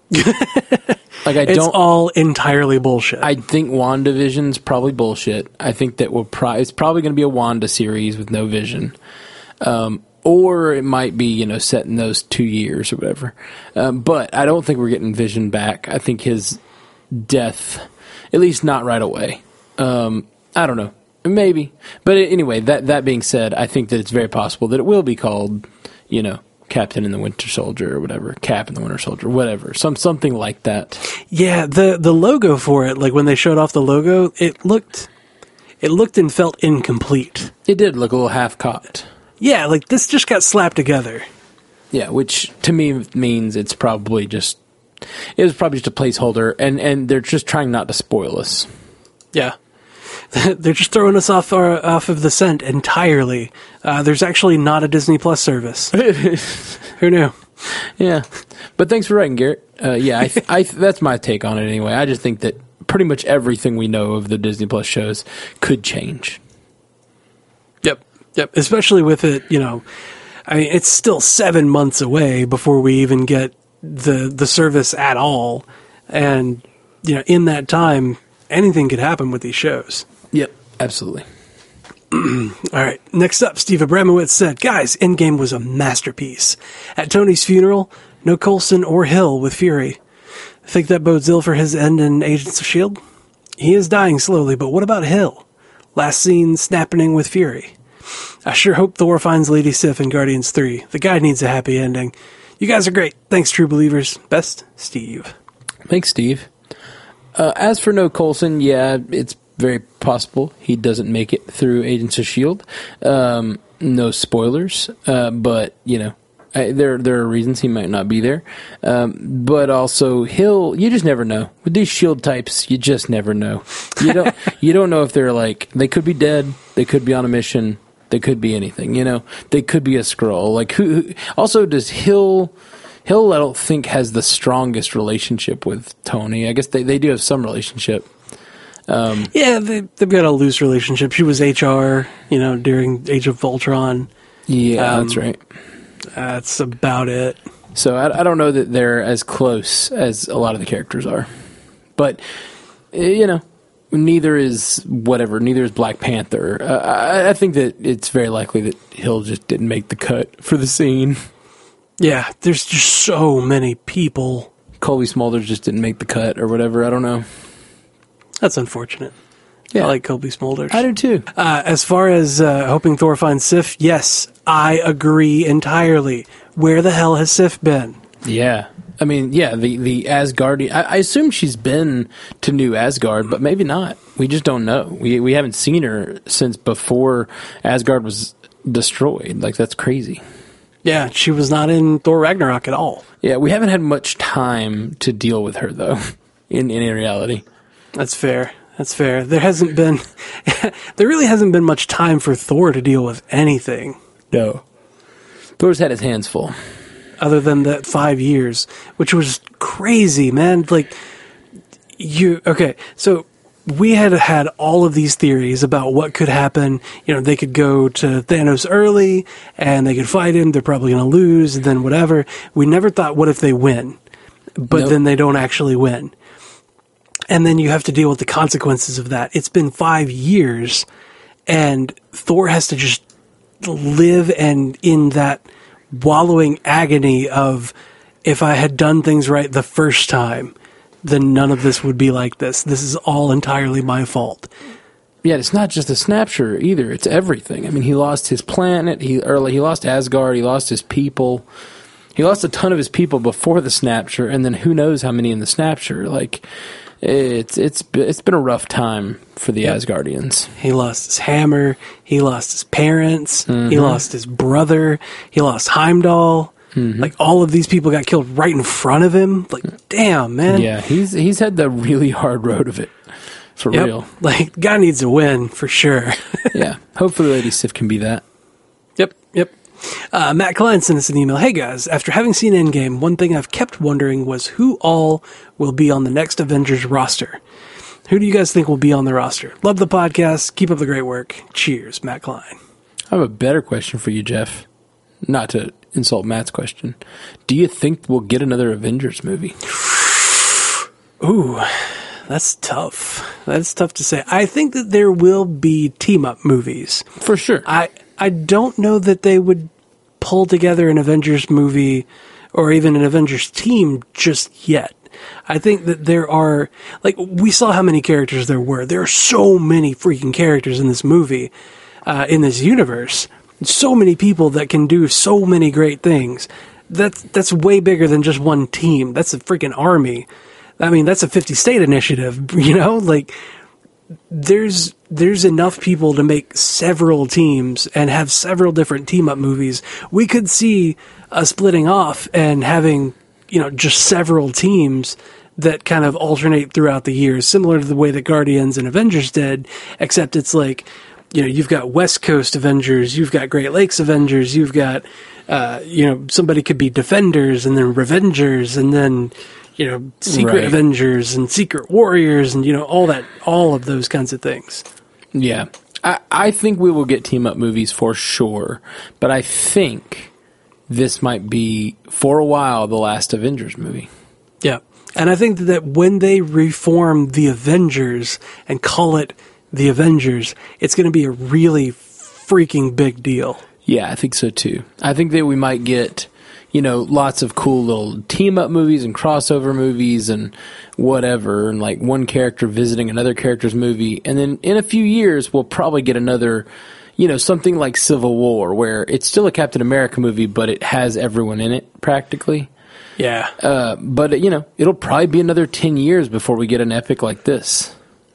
Like I it's don't, all entirely bullshit. I think WandaVision's probably bullshit. I think that we'll pro- it's probably going to be a Wanda series with no Vision. Um, or it might be, you know, set in those two years or whatever. Um, but I don't think we're getting Vision back. I think his death, at least not right away. Um, I don't know. Maybe. But anyway, that, that being said, I think that it's very possible that it will be called, you know, Captain and the Winter Soldier or whatever, Cap and the Winter Soldier, whatever, some something like that. Yeah, the the logo for it, like when they showed off the logo, it looked, it looked and felt incomplete. It did look a little half cocked. Yeah, like this just got slapped together. Yeah, which to me means it's probably just, it was probably just a placeholder, and and they're just trying not to spoil us. Yeah. They're just throwing us off our, off of the scent entirely. Uh, there's actually not a Disney Plus service. Who knew? Yeah, but thanks for writing, Garrett. Uh, yeah, I, th- I th- that's my take on it anyway. I just think that pretty much everything we know of the Disney Plus shows could change. Yep, yep. Especially with it, you know, I mean, it's still seven months away before we even get the the service at all, and you know, in that time, anything could happen with these shows. Yep, absolutely. All right, next up, Steve Abramowitz said, guys, Endgame was a masterpiece. At Tony's funeral, no Coulson or Hill with Fury. Think that bodes ill for his end in Agents of S H I E L D? He is dying slowly, but what about Hill? Last seen snapping with Fury. I sure hope Thor finds Lady Sif in Guardians three. The guy needs a happy ending. You guys are great. Thanks, true believers. Best, Steve. Thanks, Steve. Uh, as for no Coulson, yeah, it's very possible he doesn't make it through Agents of S H I E L D. Um, no spoilers, uh, but, you know, I, there there are reasons he might not be there. Um, but also, Hill, you just never know. With these S H I E L D types, you just never know. You don't you don't know if they're like, they could be dead, they could be on a mission, they could be anything, you know? They could be a Skrull. Like, who, who also, does Hill... Hill, I don't think, has the strongest relationship with Tony. I guess they, they do have some relationship. Um, yeah, they, they've got a loose relationship. She was H R, you know, during Age of Ultron. Yeah, um, that's right. That's about it. So I, I don't know that they're as close as a lot of the characters are. But, you know, neither is whatever. Neither is Black Panther. Uh, I, I think that it's very likely that Hill just didn't make the cut for the scene. Yeah, there's just so many people. Colby Smulders just didn't make the cut or whatever. I don't know. That's unfortunate. Yeah. I like Kobe Smulders. I do too. Uh, as far as uh, hoping Thor finds Sif, yes, I agree entirely. Where the hell has Sif been? Yeah. I mean, yeah, the, the Asgardian... I, I assume she's been to New Asgard, but maybe not. We just don't know. We we haven't seen her since before Asgard was destroyed. Like, that's crazy. Yeah, she was not in Thor Ragnarok at all. Yeah, we haven't had much time to deal with her, though, in, in reality. That's fair. That's fair. There hasn't been... there really hasn't been much time for Thor to deal with anything. No. Thor's had his hands full. Other than that five years, which was crazy, man. Like, you... Okay, so we had had all of these theories about what could happen. You know, they could go to Thanos early, and they could fight him. They're probably going to lose, and then whatever. We never thought, what if they win? But Nope. then they don't actually win. And then you have to deal with the consequences of that. It's been five years, and Thor has to just live and in that wallowing agony of, if I had done things right the first time, then none of this would be like this. This is all entirely my fault. Yeah, it's not just a snapshot either. It's everything. I mean, he lost his planet. He early he lost Asgard. He lost his people. He lost a ton of his people before the snapshot, and then who knows how many in the snapshot. Like, it's it's it's been a rough time for the Yep. Asgardians. He lost his hammer. He lost his parents. Mm-hmm. He lost his brother. He lost Heimdall. Mm-hmm. Like, all of these people got killed right in front of him. Like, damn, man. Yeah, he's he's had the really hard road of it. For Yep. real. Like, guy needs to win, for sure. Yeah. Hopefully Lady Sif can be that. Yep, yep. Uh, Matt Klein sent us an email. Hey guys, after having seen Endgame, one thing I've kept wondering was who all will be on the next Avengers roster. Who do you guys think will be on the roster? Love the podcast. Keep up the great work. Cheers, Matt Klein. I have a better question for you, Jeff. Not to insult Matt's question. Do you think we'll get another Avengers movie? Ooh, that's tough. That's tough to say. I think that there will be team-up movies. For sure. I I don't know that they would pull together an Avengers movie or even an Avengers team just yet. I think that there are, like, we saw how many characters there were. There are so many freaking characters in this movie, uh, in this universe. So many people that can do so many great things. That's, that's way bigger than just one team. That's a freaking army. I mean, that's a fifty-state initiative, you know? Like, there's there's enough people to make several teams and have several different team-up movies. We could see a splitting off and having, you know, just several teams that kind of alternate throughout the years, similar to the way that Guardians and Avengers did, except it's like, you know, you've got West Coast Avengers, you've got Great Lakes Avengers, you've got, uh, you know, somebody could be Defenders and then Revengers and then, you know, Secret Right. Avengers and Secret Warriors and, you know, all that, all of those kinds of things. Yeah. I, I think we will get team-up movies for sure, but I think this might be, for a while, the last Avengers movie. Yeah. And I think that when they reform the Avengers and call it the Avengers, it's going to be a really freaking big deal. Yeah, I think so too. I think that we might get, you know, lots of cool little team-up movies and crossover movies and whatever, and like one character visiting another character's movie. And then in a few years, we'll probably get another, you know, something like Civil War, where it's still a Captain America movie, but it has everyone in it, practically. Yeah. Uh, but, you know, it'll probably be another ten years before we get an epic like this.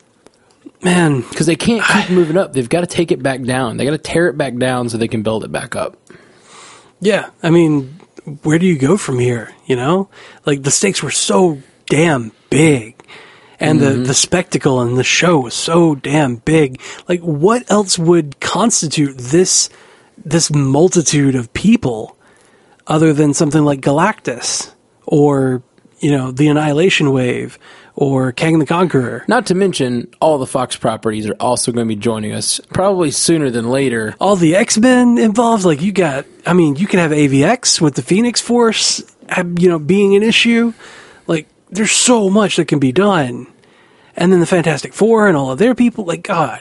Man. Because they can't keep moving up. They've got to take it back down. They got to tear it back down so they can build it back up. Yeah. I mean, where do you go from here? You know, like the stakes were so damn big, and Mm-hmm. the the spectacle and the show was so damn big. Like, what else would constitute this this multitude of people other than something like Galactus or, you know, the Annihilation Wave or Kang the Conqueror? Not to mention, all the Fox properties are also going to be joining us, probably sooner than later. All the X-Men involved, like you got, I mean, you can have A V X with the Phoenix Force, you know, being an issue. Like, there's so much that can be done. And then the Fantastic Four and all of their people, like, God.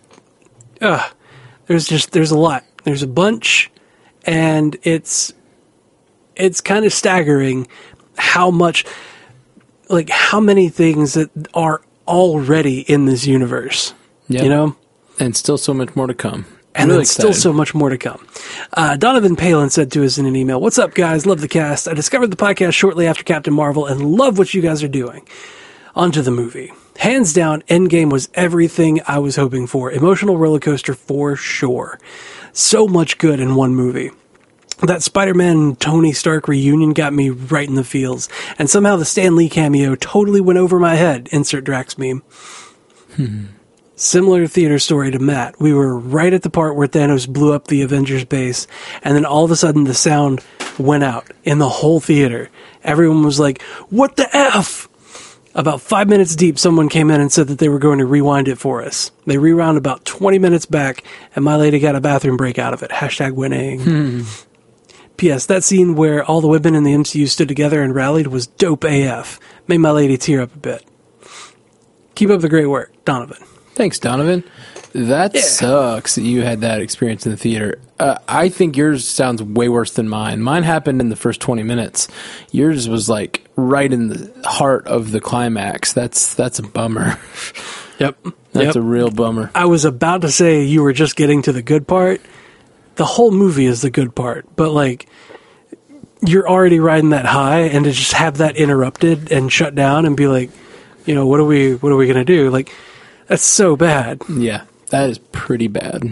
Ugh. There's just, there's a lot. There's a bunch, and it's, it's kind of staggering how much, like, how many things that are already in this universe. Yep. You know? And still so much more to come. And really there's still so much more to come. Uh, Donovan Palin said to us in an email, "What's up, guys? Love the cast. I discovered the podcast shortly after Captain Marvel and love what you guys are doing. On to the movie. Hands down, Endgame was everything I was hoping for. Emotional roller coaster for sure. So much good in one movie. That Spider-Man and Tony Stark reunion got me right in the feels. And somehow the Stan Lee cameo totally went over my head. Insert Drax meme. Hmm. Similar theater story to Matt. We were right at the part where Thanos blew up the Avengers base, and then all of a sudden the sound went out in the whole theater. Everyone was like, what the F? About five minutes deep, someone came in and said that they were going to rewind it for us. They rewound about twenty minutes back, and my lady got a bathroom break out of it. Hashtag winning. Hmm. P S. That scene where all the women in the M C U stood together and rallied was dope A F. Made my lady tear up a bit. Keep up the great work, Donovan. Thanks, Donovan. That Yeah. sucks that you had that experience in the theater. Uh, I think yours sounds way worse than mine. Mine happened in the first twenty minutes. Yours was like right in the heart of the climax. That's that's a bummer. Yep. That's yep. a real bummer. I was about to say you were just getting to the good part. The whole movie is the good part, but like you're already riding that high, and to just have that interrupted and shut down and be like, you know, what are we what are we gonna do? Like, that's so bad. Yeah, that is pretty bad.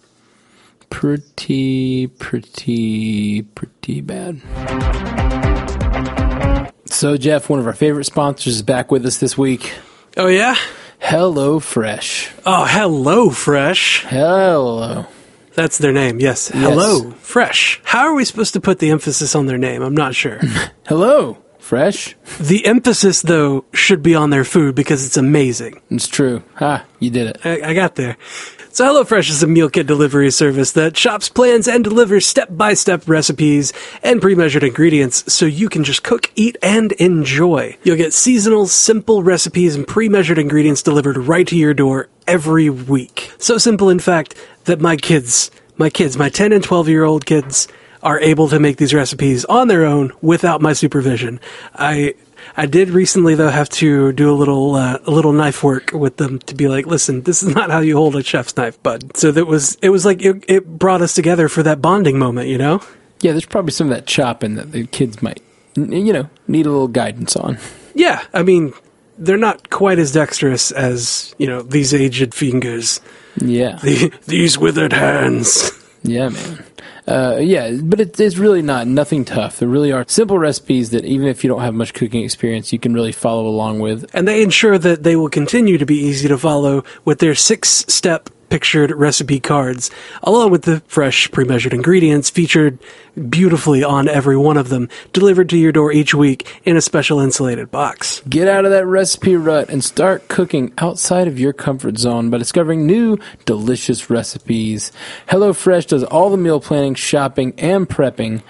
Pretty, pretty, pretty bad. So, Jeff, one of our favorite sponsors is back with us this week. Oh yeah? HelloFresh. Oh, hello, Fresh. Hello. That's their name, yes. Yes. Hello, Fresh. How are we supposed to put the emphasis on their name? I'm not sure. Hello, Fresh. The emphasis, though, should be on their food because it's amazing. It's true. Ha, you did it. I, I got there. So HelloFresh is a meal kit delivery service that shops, plans, and delivers step-by-step recipes and pre-measured ingredients so you can just cook, eat, and enjoy. You'll get seasonal, simple recipes and pre-measured ingredients delivered right to your door every week. So simple, in fact, that my kids, my kids, my ten and twelve-year-old kids are able to make these recipes on their own without my supervision. I... I did recently, though, have to do a little uh, a little knife work with them to be like, listen, this is not how you hold a chef's knife, bud. So that was it was like it, it brought us together for that bonding moment, you know? Yeah, there's probably some of that chopping that the kids might, you know, need a little guidance on. Yeah, I mean, they're not quite as dexterous as, you know, these aged fingers. Yeah. The, these withered hands. Yeah, man. Uh, yeah, but it, it's really not nothing tough. There really are simple recipes that even if you don't have much cooking experience, you can really follow along with. And they ensure that they will continue to be easy to follow with their six-step pictured recipe cards, along with the fresh pre-measured ingredients featured beautifully on every one of them, delivered to your door each week in a special insulated box. Get out of that recipe rut and start cooking outside of your comfort zone by discovering new, delicious recipes. HelloFresh does all the meal planning, shopping, and prepping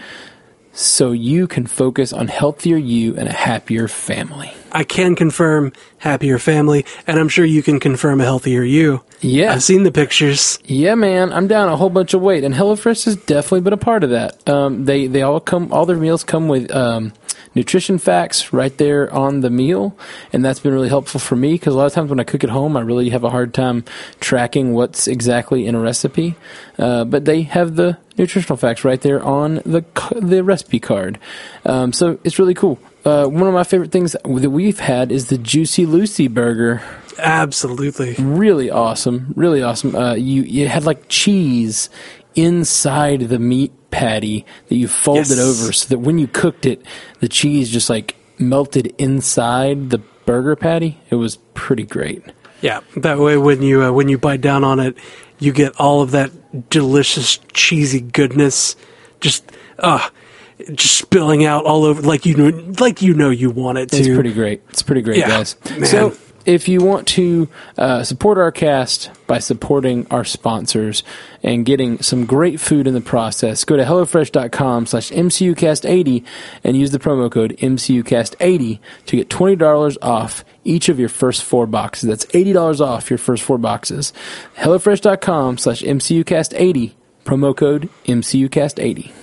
so you can focus on healthier you and a happier family. I can confirm happier family, and I'm sure you can confirm a healthier you. Yeah. I've seen the pictures. Yeah, man, I'm down a whole bunch of weight, and HelloFresh has definitely been a part of that. Um, they they all come, all their meals come with um, nutrition facts right there on the meal, and that's been really helpful for me because a lot of times when I cook at home, I really have a hard time tracking what's exactly in a recipe. Uh, but they have the nutritional facts right there on the the recipe card, um, so it's really cool. Uh, one of my favorite things that we've had is the Juicy Lucy burger. Absolutely. Really awesome. Really awesome. Uh, you, you had like cheese inside the meat patty that you folded Yes. over so that when you cooked it, the cheese just like melted inside the burger patty. It was pretty great. Yeah, that way when you uh, when you bite down on it, you get all of that delicious cheesy goodness, just uh just spilling out all over like you know like you know you want it to. It's pretty great. It's pretty great, Yeah, guys. man. So if you want to uh, support our cast by supporting our sponsors and getting some great food in the process, go to HelloFresh.com slash MCUcast80 and use the promo code M C U cast eighty to get twenty dollars off each of your first four boxes. That's eighty dollars off your first four boxes. HelloFresh.com slash MCUcast80, promo code M C U cast eighty.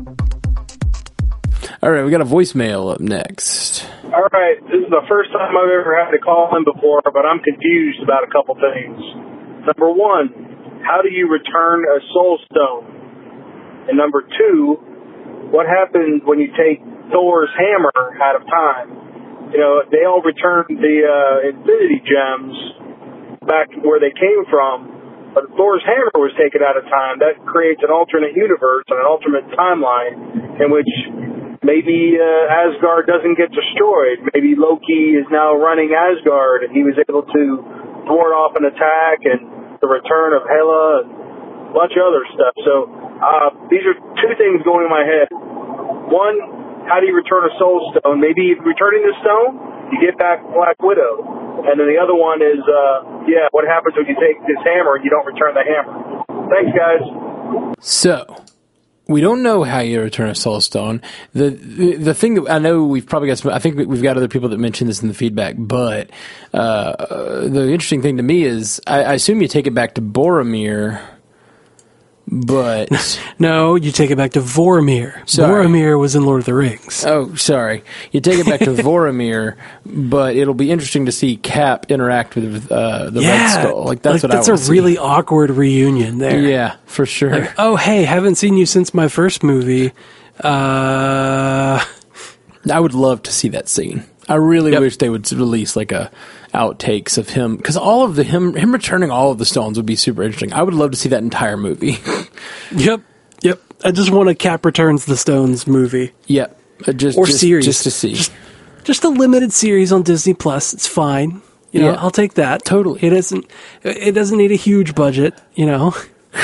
All right, we got a voicemail up next. All right, this is the first time I've ever had to call in before, but I'm confused about a couple things. Number one, how do you return a soul stone? And number two, what happens when you take Thor's hammer out of time? You know, they all returned the uh, Infinity Gems back where they came from, but Thor's hammer was taken out of time. That creates an alternate universe and an alternate timeline in which maybe uh, Asgard doesn't get destroyed. Maybe Loki is now running Asgard, and he was able to thwart off an attack and the return of Hela and a bunch of other stuff. So uh, these are two things going in my head. One, how do you return a soul stone? Maybe returning the stone, you get back Black Widow. And then the other one is, uh, yeah, what happens when you take this hammer and you don't return the hammer? Thanks, guys. So, we don't know how you return a soul stone. The, the the thing that I know we've probably got some, I think we've got other people that mentioned this in the feedback, but uh, the interesting thing to me is I, I assume you take it back to Boromir, but no, you take it back to Vormir. Sorry. Boromir was in Lord of the Rings. Oh, sorry. You take it back to Vormir, but it'll be interesting to see Cap interact with uh, the yeah, Red Skull. Like that's like, what that's I want a to really see. awkward reunion there. Yeah, for sure. Like, oh, hey, haven't seen you since my first movie. Uh, I would love to see that scene. I really Yep. wish they would release like a outtakes of him, because all of the him him returning all of the stones would be super interesting. I would love to see that entire movie. yep, yep. I just want a Cap Returns the Stones movie. Yep, Uh, just Or just, series. just to see. Just, just a limited series on Disney Plus. It's fine. You know, Yeah. I'll take that. Totally. It doesn't. It doesn't need a huge budget. You know.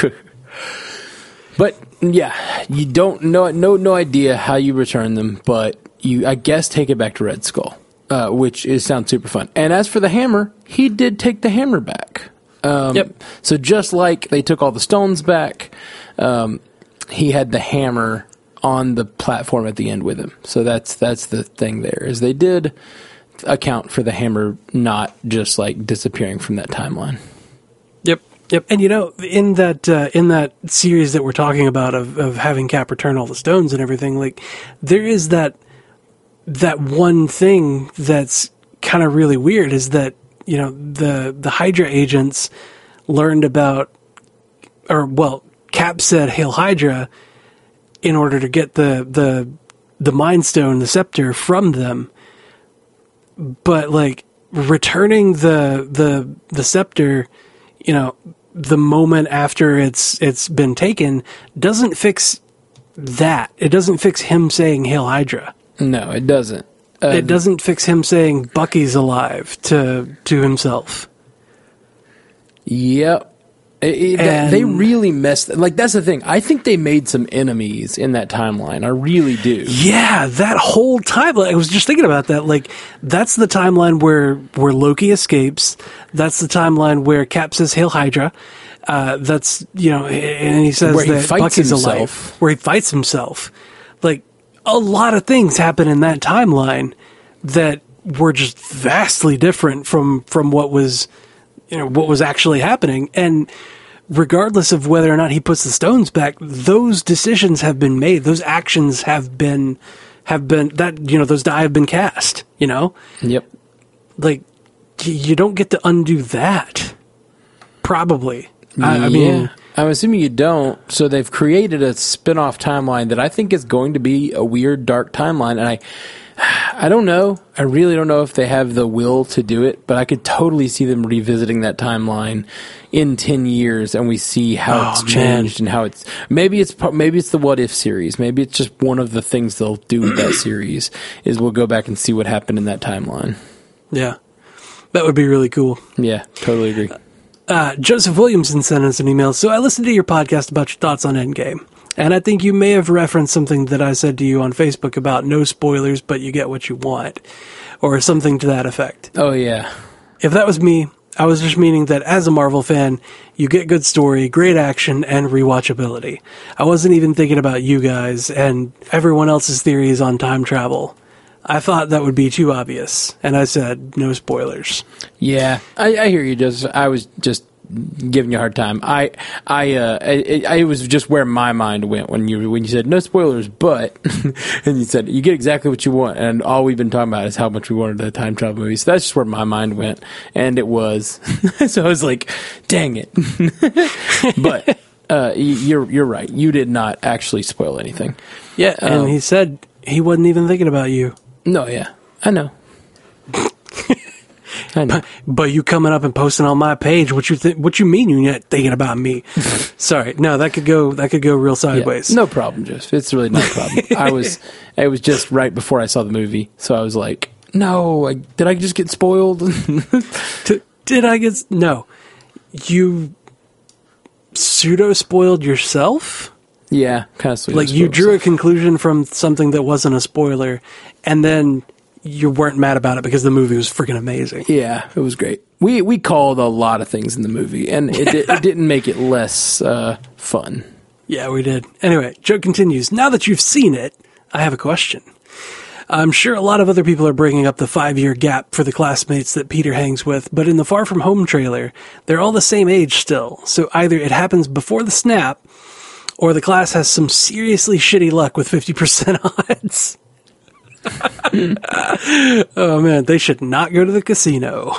But yeah, you don't know no no idea how you return them, but you I guess take it back to Red Skull, uh, which is sounds super fun. And as for the hammer, he did take the hammer back. Um, Yep. So just like they took all the stones back, um, he had the hammer on the platform at the end with him. So that's that's the thing there, is they did account for the hammer not just like disappearing from that timeline. Yep. Yep. And you know, in that uh, in that series that we're talking about of, of having Cap return all the stones and everything, like there is that that one thing that's kind of really weird, is that, you know, the the Hydra agents learned about, or well, Cap said Hail Hydra in order to get the the the Mind Stone, the scepter, from them. But like returning the the the scepter, you know, the moment after it's it's been taken, doesn't fix that. It doesn't fix him saying Hail Hydra. No, it doesn't. Uh, It doesn't fix him saying Bucky's alive to to himself. Yep. It, it, And- they really messed. Like that's the thing. I think they made some enemies in that timeline. I really do. Yeah, that whole timeline. I was just thinking about that. Like, that's the timeline where where Loki escapes. That's the timeline where Cap says Hail Hydra. Uh, that's, you know, and he says Where he that fights Bucky's himself. alive. Where he fights himself. Like, a lot of things happen in that timeline that were just vastly different from from what was, you know, what was actually happening. And regardless of whether or not he puts the stones back, those decisions have been made. Those actions have been, have been, that, you know, those die have been cast, you know? Yep. Like, y- you don't get to undo that. Probably. I, I Yeah. mean, I'm assuming you don't. So they've created a spin-off timeline that I think is going to be a weird, dark timeline, and I, I don't know. I really don't know if they have the will to do it, but I could totally see them revisiting that timeline in ten years, and we see how Oh, it's man. changed and how it's maybe it's pro- maybe it's the What If series. Maybe it's just one of the things they'll do with that series is we'll go back and see what happened in that timeline. yeah. That would be really cool. Yeah, totally agree. Uh, Joseph Williamson sent us an email. So I listened to your podcast about your thoughts on Endgame, and I think you may have referenced something that I said to you on Facebook about no spoilers, but you get what you want, or something to that effect. Oh yeah. If that was me, I was just meaning that as a Marvel fan, you get good story, great action, and rewatchability. I wasn't even thinking about you guys and everyone else's theories on time travel. I thought that would be too obvious, and I said no spoilers. Yeah, I, I hear you, Joseph. I was just giving you a hard time. I, I, uh, it, it was just where my mind went when you when you said no spoilers, but and you said you get exactly what you want, and all we've been talking about is how much we wanted the time travel movie. So that's just where my mind went, and it was. So I was like, dang it. But uh, you're you're right. You did not actually spoil anything. Yeah, and um, he said he wasn't even thinking about you. No, yeah, I know. I know. But, but you coming up and posting on my page, what you th- what you mean you're not thinking about me? Sorry, no, that could go that could go real sideways. Yeah, no problem, Joseph. It's really not a problem. I was it was just right before I saw the movie, so I was like, no, I, did I just get spoiled? did, did I get no? You pseudo spoiled yourself. Yeah, kind of like you drew myself. A conclusion from something that wasn't a spoiler, and then you weren't mad about it because the movie was freaking amazing. Yeah, it was great. We we called a lot of things in the movie, and it, it, it didn't make it less uh, fun. Yeah, we did. Anyway, Joe continues. Now that you've seen it, I have a question. I'm sure a lot of other people are bringing up the five-year gap for the classmates that Peter hangs with, but in the Far From Home trailer, they're all the same age still. So either it happens before the snap, or the class has some seriously shitty luck with fifty percent odds. Oh man, they should not go to the casino.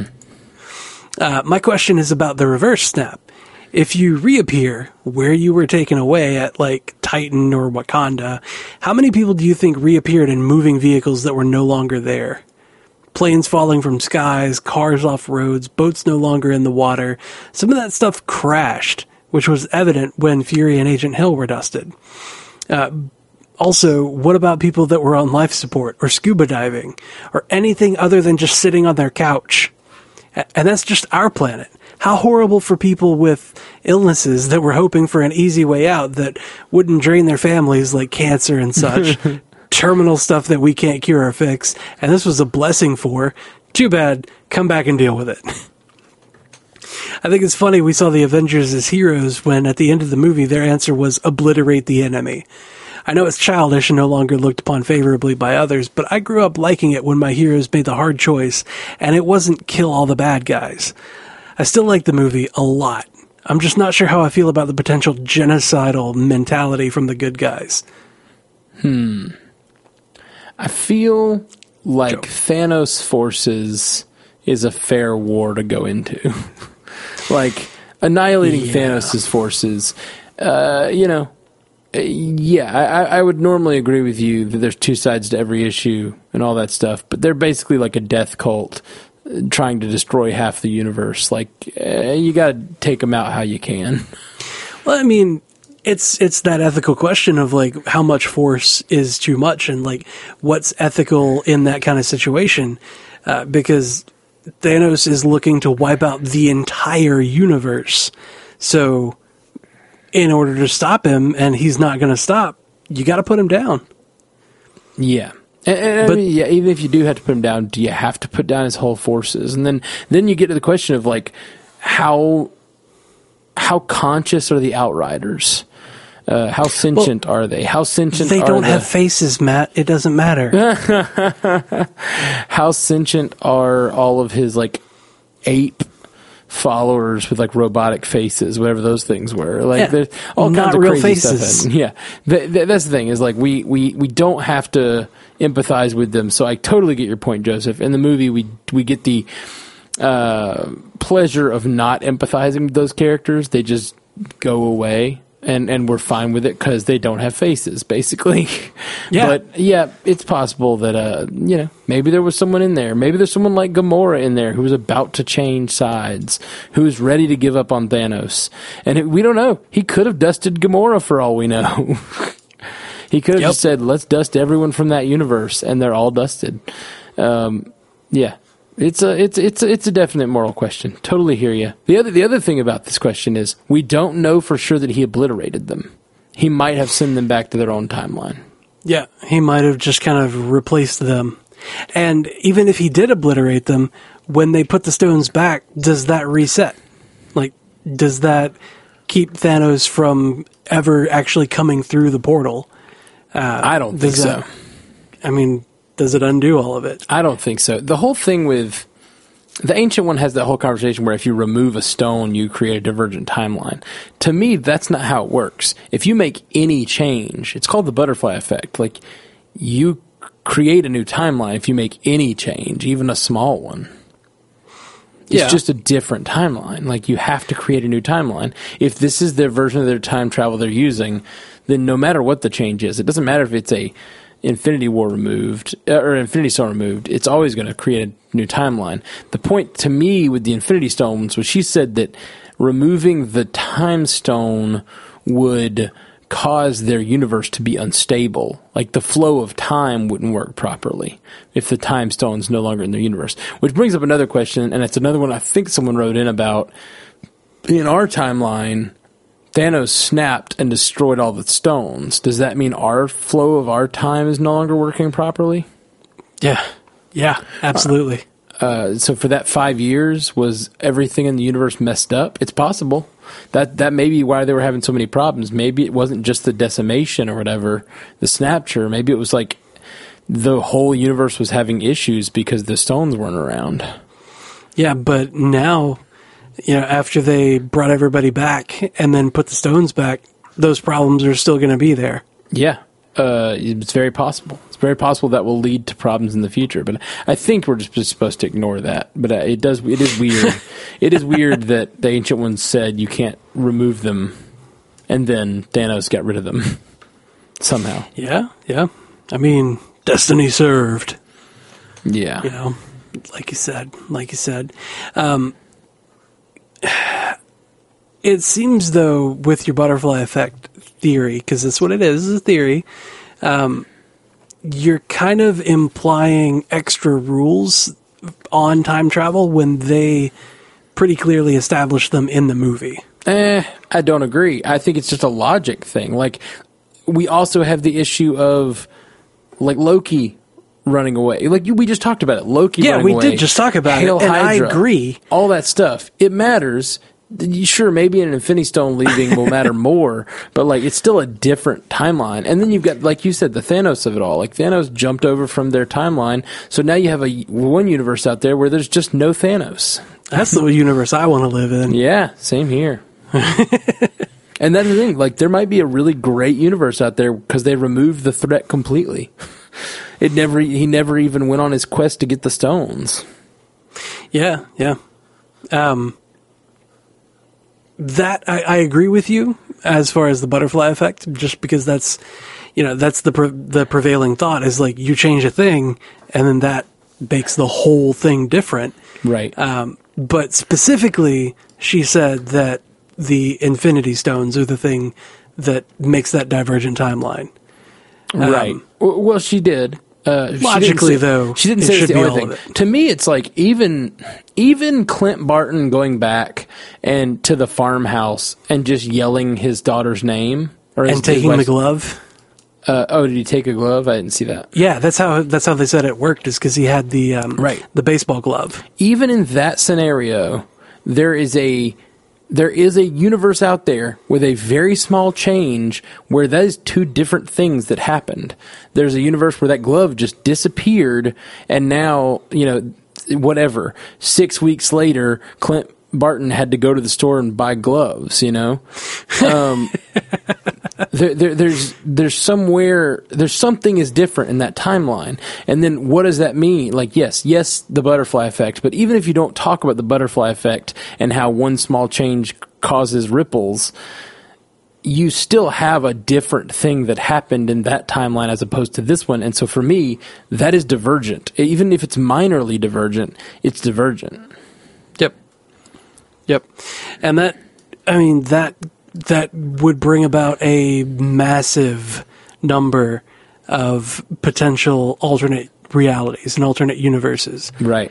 Uh, my question is about the reverse snap. If you reappear where you were taken away at like Titan or Wakanda, how many people do you think reappeared in moving vehicles that were no longer there? Planes falling from skies, cars off roads, boats no longer in the water. Some of that stuff crashed, which was evident when Fury and Agent Hill were dusted. Uh, Also, what about people that were on life support or scuba diving or anything other than just sitting on their couch? And that's just our planet. How horrible for people with illnesses that were hoping for an easy way out that wouldn't drain their families, like cancer and such. Terminal stuff that we can't cure or fix. And this was a blessing for. Too bad. Come back and deal with it. I think it's funny we saw the Avengers as heroes when at the end of the movie their answer was obliterate the enemy. I know it's childish and no longer looked upon favorably by others, but I grew up liking it when my heroes made the hard choice, and it wasn't kill all the bad guys. I still like the movie a lot. I'm just not sure how I feel about the potential genocidal mentality from the good guys. Hmm. I feel like Joe. Thanos' forces is a fair war to go into. Like, annihilating yeah. Thanos' forces, uh, you know, yeah, I, I would normally agree with you that there's two sides to every issue and all that stuff, but they're basically like a death cult trying to destroy half the universe. Like, uh, you got to take them out how you can. Well, I mean, it's it's that ethical question of like how much force is too much, and like what's ethical in that kind of situation, uh, because Thanos is looking to wipe out the entire universe, so. In order to stop him, and he's not going to stop, you got to put him down. Yeah. And, and but, I mean, yeah, even if you do have to put him down, do you have to put down his whole forces? And then, then you get to the question of, like, how how conscious are the Outriders? Uh, how sentient well, are they? How sentient they are don't the, have faces, Matt. It doesn't matter. How sentient are all of his, like, ape followers with like robotic faces, whatever those things were. Like, yeah, there's all not kinds of real crazy faces. stuff. Yeah, th- th- that's the thing is like we, we we don't have to empathize with them. So I totally get your point, Joseph. In the movie, we we get the uh, pleasure of not empathizing with those characters. They just go away. And and we're fine with it because they don't have faces, basically. Yeah. But, yeah, it's possible that, uh, you know, maybe there was someone in there. Maybe there's someone like Gamora in there who was about to change sides, who was ready to give up on Thanos. And it, we don't know. He could have dusted Gamora for all we know. He could have yep. just said, let's dust everyone from that universe, and they're all dusted. Um, yeah. It's a it's it's a, it's a definite moral question. Totally hear you. The other the other thing about this question is we don't know for sure that he obliterated them. He might have sent them back to their own timeline. Yeah, he might have just kind of replaced them. And even if he did obliterate them, when they put the stones back, does that reset? Like, does that keep Thanos from ever actually coming through the portal? Uh, I don't think that, so. I mean. Does it undo all of it? I don't think so. The whole thing with The Ancient One has that whole conversation where if you remove a stone, you create a divergent timeline. To me, that's not how it works. If you make any change, it's called the butterfly effect. Like, you create a new timeline if you make any change, even a small one. It's yeah. just a different timeline. Like, you have to create a new timeline. If this is their version of their time travel they're using, then no matter what the change is, it doesn't matter if it's a Infinity War removed, or Infinity Stone removed, it's always going to create a new timeline. The point to me with the Infinity Stones was she said that removing the Time Stone would cause their universe to be unstable. Like, the flow of time wouldn't work properly if the Time Stone's no longer in their universe. Which brings up another question, and it's another one I think someone wrote in about. In our timeline, Thanos snapped and destroyed all the stones. Does that mean our flow of our time is no longer working properly? Yeah. Yeah, absolutely. Uh, uh, so for that five years, was everything in the universe messed up? It's possible. That that may be why they were having so many problems. Maybe it wasn't just the decimation or whatever, the snapture. Maybe it was like the whole universe was having issues because the stones weren't around. Yeah, but now, you know, after they brought everybody back and then put the stones back, those problems are still going to be there. Yeah, uh, it's very possible. It's very possible that will lead to problems in the future. But I think we're just supposed to ignore that. But uh, it does. It is weird. It is weird that the Ancient Ones said you can't remove them, and then Thanos got rid of them somehow. Yeah, yeah. I mean, destiny served. Yeah, you know, like you said, like you said. Um, It seems, though, with your butterfly effect theory, because that's what it is, is a theory, um, you're kind of implying extra rules on time travel when they pretty clearly established them in the movie. Eh, I don't agree. I think it's just a logic thing. Like, we also have the issue of, like, Loki running away. Like, you, we just talked about it. Loki yeah, running we away. did just talk about Hail it, and Hydra, I agree. All that stuff. It matters. Sure, maybe an Infinity Stone leaving will matter more, but like it's still a different timeline. And then you've got, like you said, the Thanos of it all. Like Thanos jumped over from their timeline, so now you have a one universe out there where there's just no Thanos. That's the universe I want to live in. Yeah, same here. And that's the thing. Like, there might be a really great universe out there because they removed the threat completely. It never. He never even went on his quest to get the stones. Yeah, yeah. Um. That I, I agree with you as far as the butterfly effect, just because that's, you know, that's the pre- the prevailing thought is like you change a thing and then that makes the whole thing different. Right. Um, but specifically, she said that the Infinity Stones are the thing that makes that divergent timeline. Right. Um, well, she did. Uh, logically, she say, though, she didn't it say it's should the be only all thing. of it. To me, it's like even even Clint Barton going back and to the farmhouse and just yelling his daughter's name or his, and taking his the glove. Uh, oh, did he take a glove? I didn't see that. Yeah, that's how that's how they said it worked. Is because he had the um, right the baseball glove. Even in that scenario, there is a there is a universe out there with a very small change where that is two different things that happened. There's a universe where that glove just disappeared, and now, you know, whatever, six weeks later, Clint Barton had to go to the store and buy gloves, you know? Um, there, there, there's there's somewhere, there's something is different in that timeline. And then what does that mean? Like, yes, yes, the butterfly effect, but even if you don't talk about the butterfly effect and how one small change causes ripples, you still have a different thing that happened in that timeline as opposed to this one. And so for me, that is divergent. Even if it's minorly divergent, it's divergent. Yep. Yep. And that, I mean, that that would bring about a massive number of potential alternate realities and alternate universes. Right.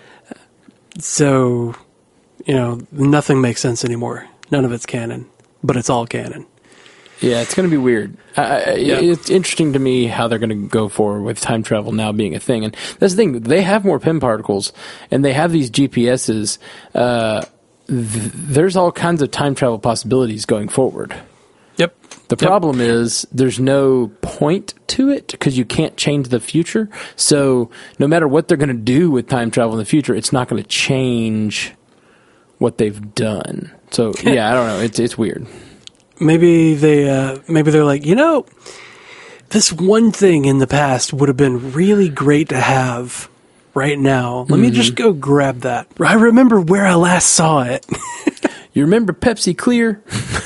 So, you know, nothing makes sense anymore. None of it's canon, but it's all canon. Yeah, it's going to be weird. I, yeah. It's interesting to me how they're going to go forward with time travel now being a thing. And that's the thing. They have more P I M particles, and they have these G P S's. Uh, th- there's all kinds of time travel possibilities going forward. Yep. The problem yep. is there's no point to it because you can't change the future. So no matter what they're going to do with time travel in the future, it's not going to change what they've done. So yeah, I don't know. It's it's weird. Maybe they uh, maybe they're like, you know, this one thing in the past would have been really great to have right now. Let mm-hmm. me just go grab that. I remember where I last saw it. You remember Pepsi Clear?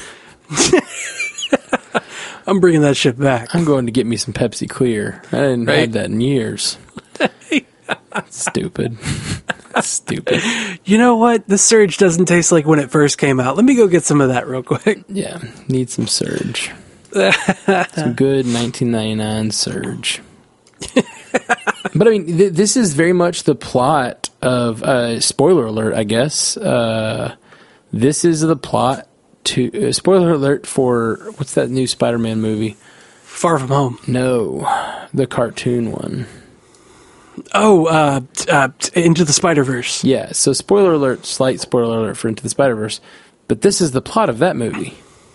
I'm bringing that shit back. I'm going to get me some Pepsi Clear. I didn't right? have that in years. Stupid. Stupid. You know what? The Surge doesn't taste like when it first came out. Let me go get some of that real quick. Yeah, need some Surge. Some good nineteen ninety-nine Surge. But I mean, th- this is very much the plot of, uh, spoiler alert, I guess. Uh, this is the plot to, uh, spoiler alert for, what's that new Spider-Man movie? Far From Home. No, the cartoon one. Oh, uh, uh, Into the Spider-Verse. Yeah, so spoiler alert, slight spoiler alert for Into the Spider-Verse. But this is the plot of that movie.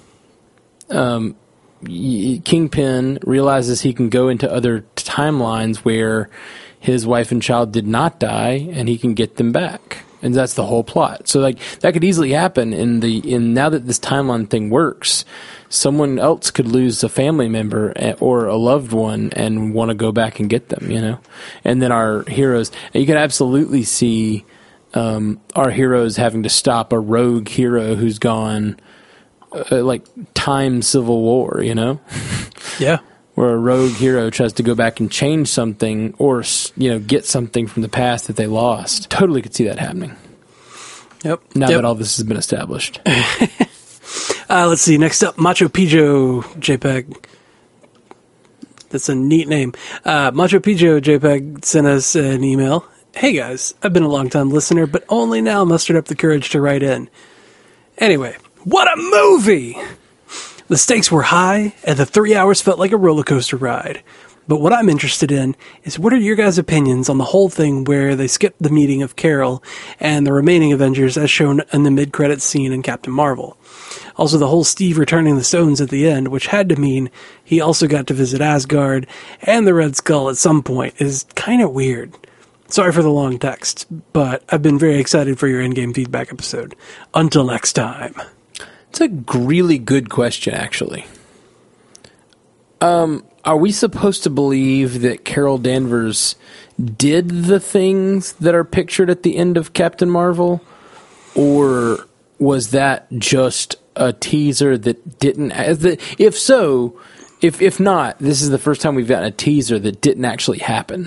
Um, Kingpin realizes he can go into other timelines where his wife and child did not die, and he can get them back. And that's the whole plot. So, like, that could easily happen in the in now that this timeline thing works. Someone else could lose a family member or a loved one and want to go back and get them, you know. And then our heroes, and you could absolutely see um, our heroes having to stop a rogue hero who's gone. Uh, like time civil war, you know? Yeah. Where a rogue hero tries to go back and change something or, you know, get something from the past that they lost. Totally could see that happening. Yep. Now yep. that all this has been established. uh, let's see. Next up, Macho Pijo JPEG. That's a neat name. Uh, Macho Pijo JPEG sent us an email. Hey guys, I've been a long-time listener, but only now mustered up the courage to write in. Anyway. What a movie! The stakes were high, and the three hours felt like a roller coaster ride. But what I'm interested in is what are your guys' opinions on the whole thing where they skipped the meeting of Carol and the remaining Avengers as shown in the mid-credits scene in Captain Marvel. Also, the whole Steve returning the stones at the end, which had to mean he also got to visit Asgard and the Red Skull at some point, is kind of weird. Sorry for the long text, but I've been very excited for your in-game feedback episode. Until next time. It's a really good question, actually. Um, are we supposed to believe that Carol Danvers did the things that are pictured at the end of Captain Marvel? Or was that just a teaser that didn't... If so, if if not, this is the first time we've gotten a teaser that didn't actually happen.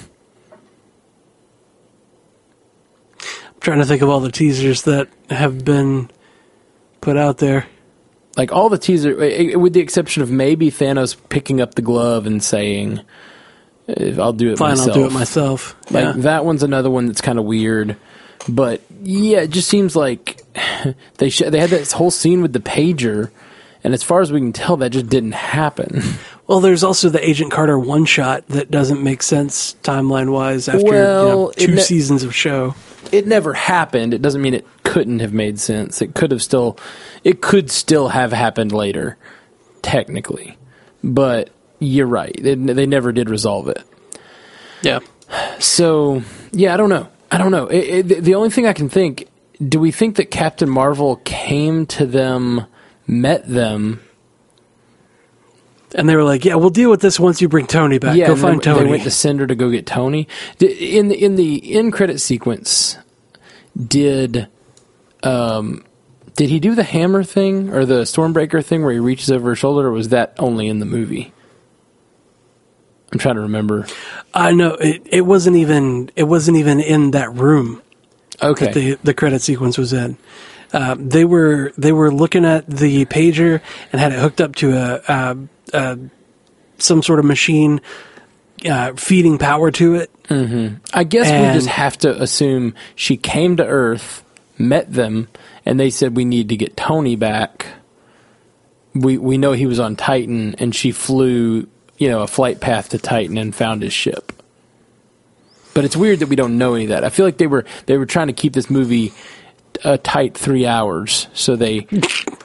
I'm trying to think of all the teasers that have been... put out there. Like all the teaser, with the exception of maybe Thanos picking up the glove and saying, I'll do it Fine, myself. I'll do it myself. Like yeah. that one's another one that's kind of weird. But yeah, it just seems like they sh- they had this whole scene with the pager, and as far as we can tell, that just didn't happen. Well, there's also the Agent Carter one-shot that doesn't make sense timeline-wise after well, you know, two ne- seasons of show. It never happened. It doesn't mean it couldn't have made sense. It could have still, it could still have happened later, technically. But you're right. They, they never did resolve it. Yeah. So, yeah, I don't know. I don't know. It, it, the only thing I can think, do we think that Captain Marvel came to them, met them, and they were like, "Yeah, we'll deal with this once you bring Tony back. Yeah, go find they, Tony." They went to Cinder to go get Tony. In the, in the end credit sequence, did um, did he do the hammer thing or the Stormbreaker thing where he reaches over his shoulder, or was that only in the movie? I'm trying to remember. I uh, know it. It wasn't even. It wasn't even in that room. Okay. That the the credit sequence was in. Uh, they were they were looking at the pager and had it hooked up to a, a, a some sort of machine uh, feeding power to it. Mm-hmm. I guess and we just have to assume she came to Earth, met them, and they said we need to get Tony back. We we know he was on Titan, and she flew, you know, a flight path to Titan and found his ship. But it's weird that we don't know any of that. I feel like they were they were trying to keep this movie a tight three hours, so they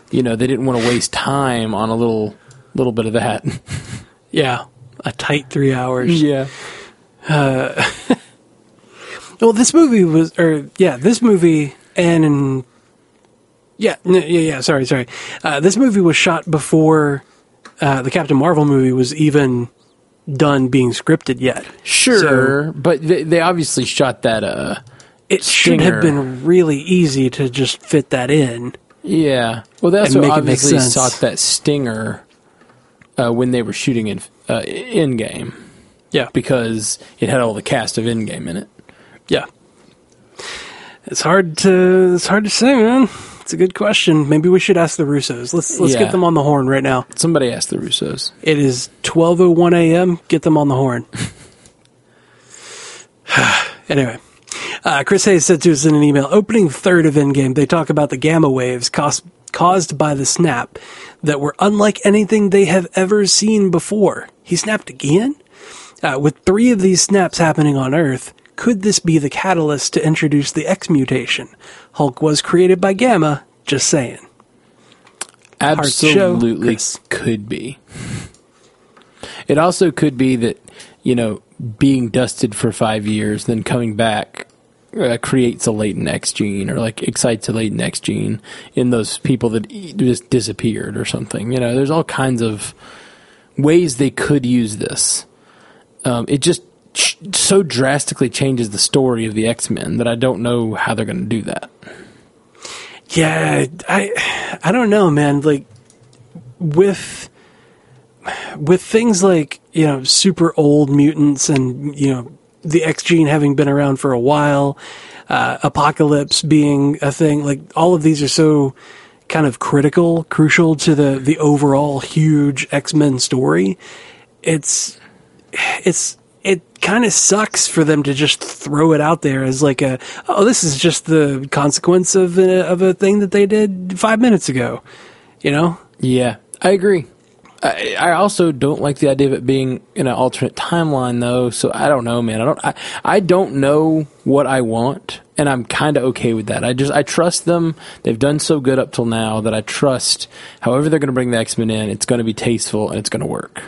you know, they didn't want to waste time on a little little bit of that. Yeah, a tight three hours. Yeah. Uh, well, this movie was, or yeah, this movie and in, yeah, n- yeah, yeah. Sorry, sorry. Uh, this movie was shot before uh, the Captain Marvel movie was even done being scripted yet. Sure, So but they, they obviously shot that. Uh, it should stinger. have been really easy to just fit that in. Yeah. Well, they And also make it make obviously sense. shot that stinger uh, when they were shooting in uh, Endgame. Yeah, Because it had all the cast of Endgame in it. yeah. It's hard to it's hard to say, man. It's a good question. Maybe we should ask the Russos. Let's let's Yeah. get them on the horn right now. Somebody asked the Russos. It is twelve oh one a.m. Get them on the horn. Anyway, uh, Chris Hayes said to us in an email, opening third of Endgame, they talk about the gamma waves caused, caused by the snap that were unlike anything they have ever seen before. He snapped again? Uh, with three of these snaps happening on Earth, could this be the catalyst to introduce the X mutation? Hulk was created by Gamma, just saying. Hard to show, Absolutely Chris. could be. It also could be that, you know, being dusted for five years, then coming back uh, creates a latent X gene or like excites a latent X gene in those people that e- just disappeared or something. You know, there's all kinds of ways they could use this. Um, it just ch- so drastically changes the story of the X-Men that I don't know how they're going to do that. Yeah, I I don't know, man. Like with with things like, you know, super old mutants and, you know, the X gene having been around for a while, uh, Apocalypse being a thing, like all of these are so kind of critical, crucial to the the overall huge X-Men story. It's it's it kind of sucks for them to just throw it out there as like a, oh, this is just the consequence of a, of a thing that they did five minutes ago, you know? Yeah, I agree. I, I also don't like the idea of it being in an alternate timeline, though. So I don't know, man. I don't. I, I don't know what I want, and I'm kind of okay with that. I just I trust them. They've done so good up till now that I trust. However, they're going to bring the X-Men in, it's going to be tasteful and it's going to work.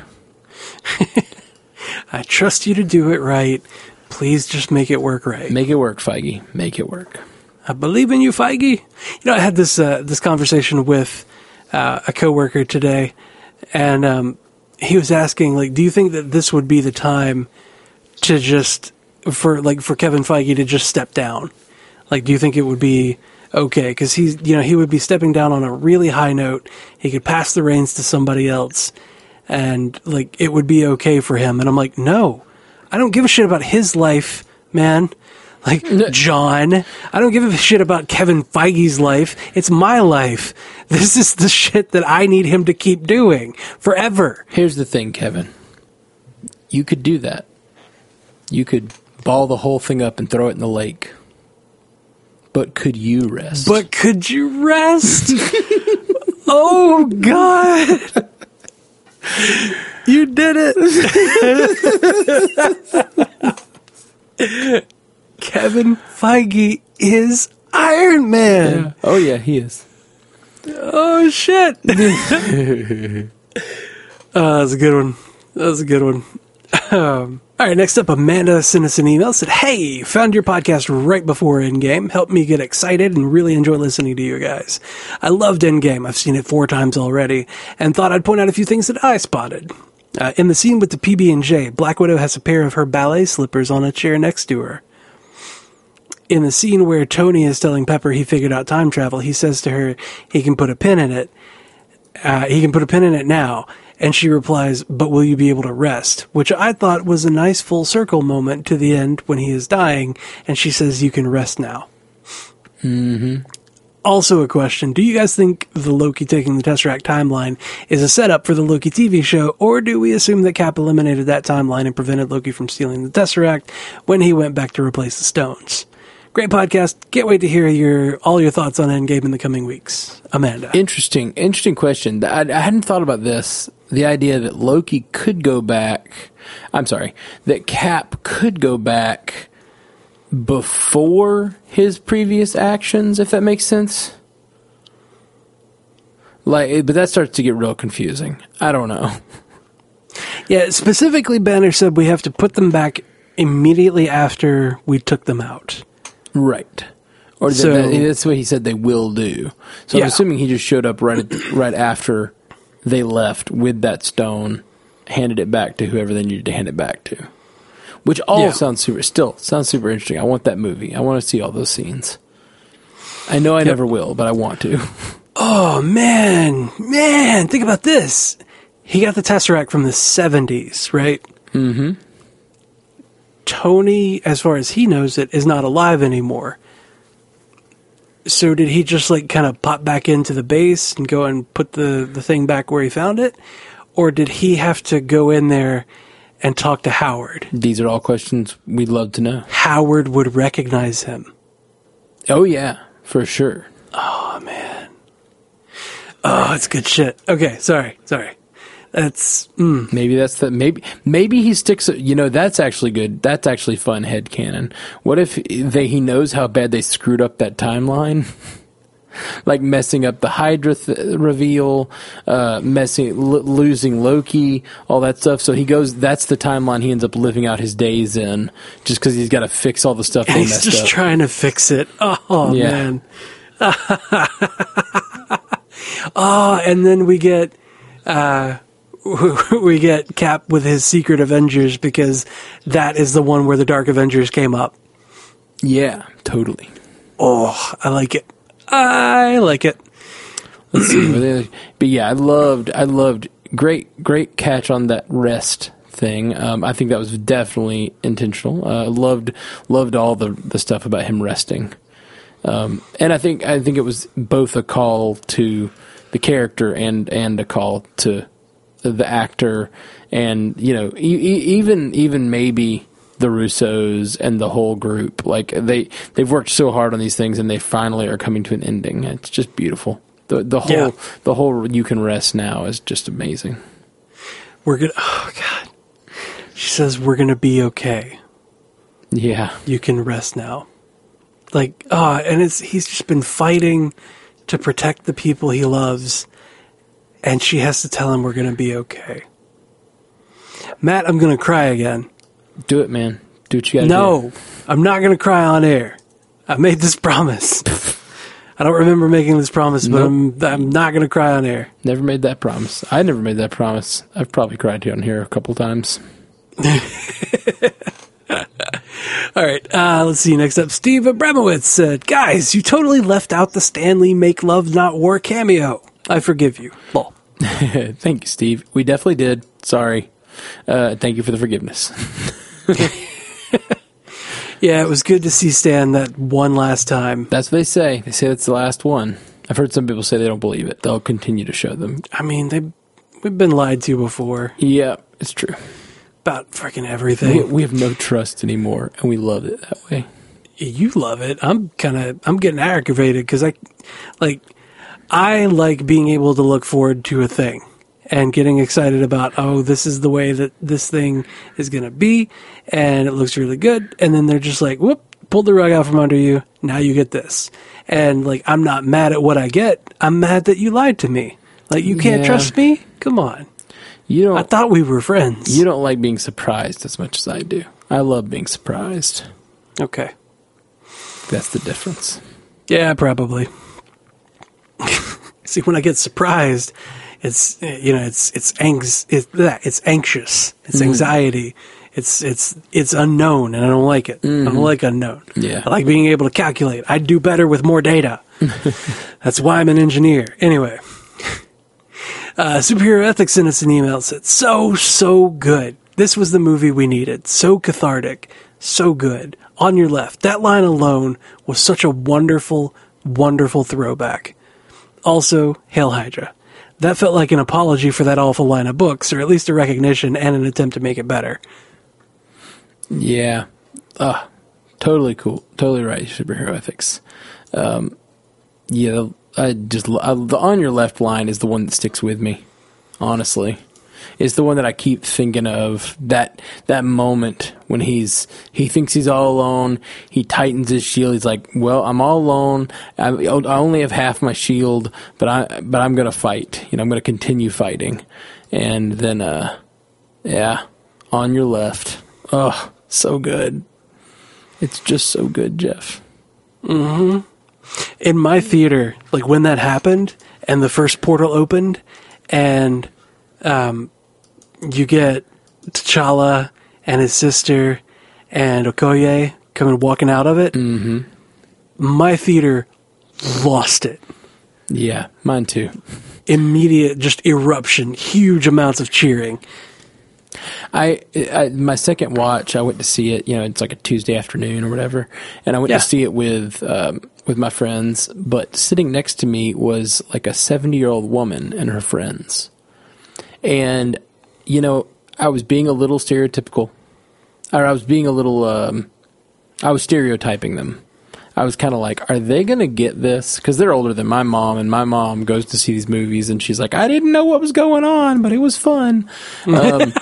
I trust you to do it right. Please just make it work right. Make it work, Feige. Make it work. I believe in you, Feige. You know, I had this uh, this conversation with uh, a coworker today, and um, he was asking, like, do you think that this would be the time to just for like for Kevin Feige to just step down? Like, do you think it would be okay? Because he's, you know, he would be stepping down on a really high note. He could pass the reins to somebody else, and like it would be okay for him. And I'm like, no, I don't give a shit about his life, man. Like, John, I don't give a shit about Kevin Feige's life. It's my life. This is the shit that I need him to keep doing forever. Here's the thing, Kevin. You could do that. You could ball the whole thing up and throw it in the lake. But could you rest? But could you rest? Oh, God. You did it. Kevin Feige is Iron Man. Yeah. Oh, yeah, he is. Oh, shit. Oh, that's a good one. That was a good one. Um, all right, next up, Amanda sent us an email. Said, hey, found your podcast right before Endgame. Helped me get excited and really enjoy listening to you guys. I loved Endgame. I've seen it four times already and thought I'd point out a few things that I spotted. Uh, in the scene with the P B and J, Black Widow has a pair of her ballet slippers on a chair next to her. In the scene where Tony is telling Pepper he figured out time travel, he says to her he can put a pin in it. Uh, he can put a pin in it now. And she replies, but will you be able to rest? Which I thought was a nice full circle moment to the end when he is dying. And she says, you can rest now. Mm-hmm. Also a question, do you guys think the Loki taking the Tesseract timeline is a setup for the Loki T V show, or do we assume that Cap eliminated that timeline and prevented Loki from stealing the Tesseract when he went back to replace the stones? Great podcast. Can't wait to hear your all your thoughts on Endgame in the coming weeks. Amanda. Interesting, interesting question. I, I hadn't thought about this. The idea that Loki could go back, I'm sorry, that Cap could go back before his previous actions, if that makes sense. Like, but that starts to get real confusing. I don't know. Yeah, specifically, Banner said we have to put them back immediately after we took them out. Right. Or So- that, that's what he said they will do. So Yeah. I'm assuming he just showed up right at, right after they left with that stone, handed it back to whoever they needed to hand it back to. Which all Yeah. sounds super, still sounds super interesting. I want that movie. I want to see all those scenes. I know I never will, but I want to. Oh, man. Man, think about this. He got the Tesseract from the seventies, right? Mm-hmm. Tony, as far as he knows it, is not alive anymore. So did he just like kind of pop back into the base and go and put the, the thing back where he found it? Or did he have to go in there and talk to Howard? These are all questions we'd love to know. Howard would recognize him. Oh, yeah, for sure. Oh, man. Oh, it's good shit. Okay, sorry, sorry. That's, mm. Maybe that's the maybe maybe he sticks. You know, that's actually good. That's actually fun headcanon. What if they he knows how bad they screwed up that timeline, like messing up the Hydra th- reveal, uh, messing l- losing Loki, all that stuff. So he goes. That's the timeline he ends up living out his days in, just because he's got to fix all the stuff And they he's messed just up. trying to fix it. Oh, Yeah. man. Oh, and then we get uh, we get Cap with his Secret Avengers because that is the one where the Dark Avengers came up. Yeah, totally. Oh, I like it. I like it. Let's see. were they- But yeah, I loved. I loved. Great, great catch on that rest thing. Um, I think that was definitely intentional. Uh, loved, loved all the the stuff about him resting. Um, and I think I think it was both a call to the character and and a call to the actor, and you know, e- e- even even maybe the Russos and the whole group. Like they they've worked so hard on these things, and they finally are coming to an ending. It's just beautiful. The the whole Yeah. the whole You Can Rest Now is just amazing. We're gonna. Oh God. She says we're gonna be okay. Yeah, You can rest now. Like, ah, and it's he's just been fighting to protect the people he loves, and she has to tell him we're gonna be okay. Matt, I'm gonna cry again. do it, man. Do what you got to do. No, I'm not gonna cry on air. I made this promise. I don't remember making this promise, but Nope. I'm I'm not gonna cry on air. Never made that promise. I never made that promise. I've probably cried on here a couple times. All right, uh, let's see. Next up, Steve Abramowitz said, "Guys, you totally left out the Stanley Make Love Not War cameo. I forgive you." Lol. Thank you, Steve. We definitely did. Sorry. Uh, thank you for the forgiveness. Yeah, it was good to see Stan that one last time. That's what they say. They say that's the last one. I've heard some people say they don't believe it. They'll continue to show them. I mean, they we've been lied to before Yeah, it's true. about freaking We, everything. we have no trust anymore, and we love it that way. You love it. I'm kind of I'm getting aggravated because I like I like being able to look forward to a thing and getting excited about, oh, this is the way that this thing is going to be, and it looks really good. And then they're just like, whoop, pulled the rug out from under you. Now you get this. And like, I'm not mad at what I get. I'm mad that you lied to me. Like, you can't Yeah. trust me? Come on. You don't. I thought we were friends. you don't like being surprised as much as I do. I love being surprised. Okay. That's the difference. Yeah, probably. See, when I get surprised, it's uh, you know, it's it's anx, it's that it's anxious, it's anxiety, it's it's it's unknown, and I don't like it. I don't like unknown. Yeah. I like being able to calculate. I do better with more data. That's why I'm an engineer. Anyway, uh, Superhero Ethics sent us an email. Said so so good. This was the movie we needed. So cathartic, so good. On your left, that line alone was such a wonderful, wonderful throwback. Also, Hail Hydra. That felt like an apology for that awful line of books, or at least a recognition and an attempt to make it better. Yeah. Ah, totally cool. Totally right. Superhero ethics. Um, yeah, I just I, the on your left line is the one that sticks with me. Honestly, it's the one that I keep thinking of. That that moment when he's he thinks he's all alone. He tightens his shield. He's like, "Well, I'm all alone. I, I only have half my shield, but I but I'm gonna fight. You know, I'm gonna continue fighting." And then, uh, yeah, on your left. Oh, so good. It's just so good, Jeff. Mm-hmm. In my theater, like when that happened and the first portal opened and um, you get T'Challa and his sister and Okoye coming walking out of it, mm-hmm. my theater lost it. Yeah, mine too. Immediate, just eruption, huge amounts of cheering. I, I my second watch, I went to see it. You know, it's like a Tuesday afternoon or whatever, and I went yeah. to see it with um, with my friends. But sitting next to me was like a seventy year old woman and her friends, and you know, I was being a little stereotypical, or I was being a little, um, I was stereotyping them. I was kind of like, are they going to get this? Because they're older than my mom, and my mom goes to see these movies, and she's like, I didn't know what was going on, but it was fun. Um,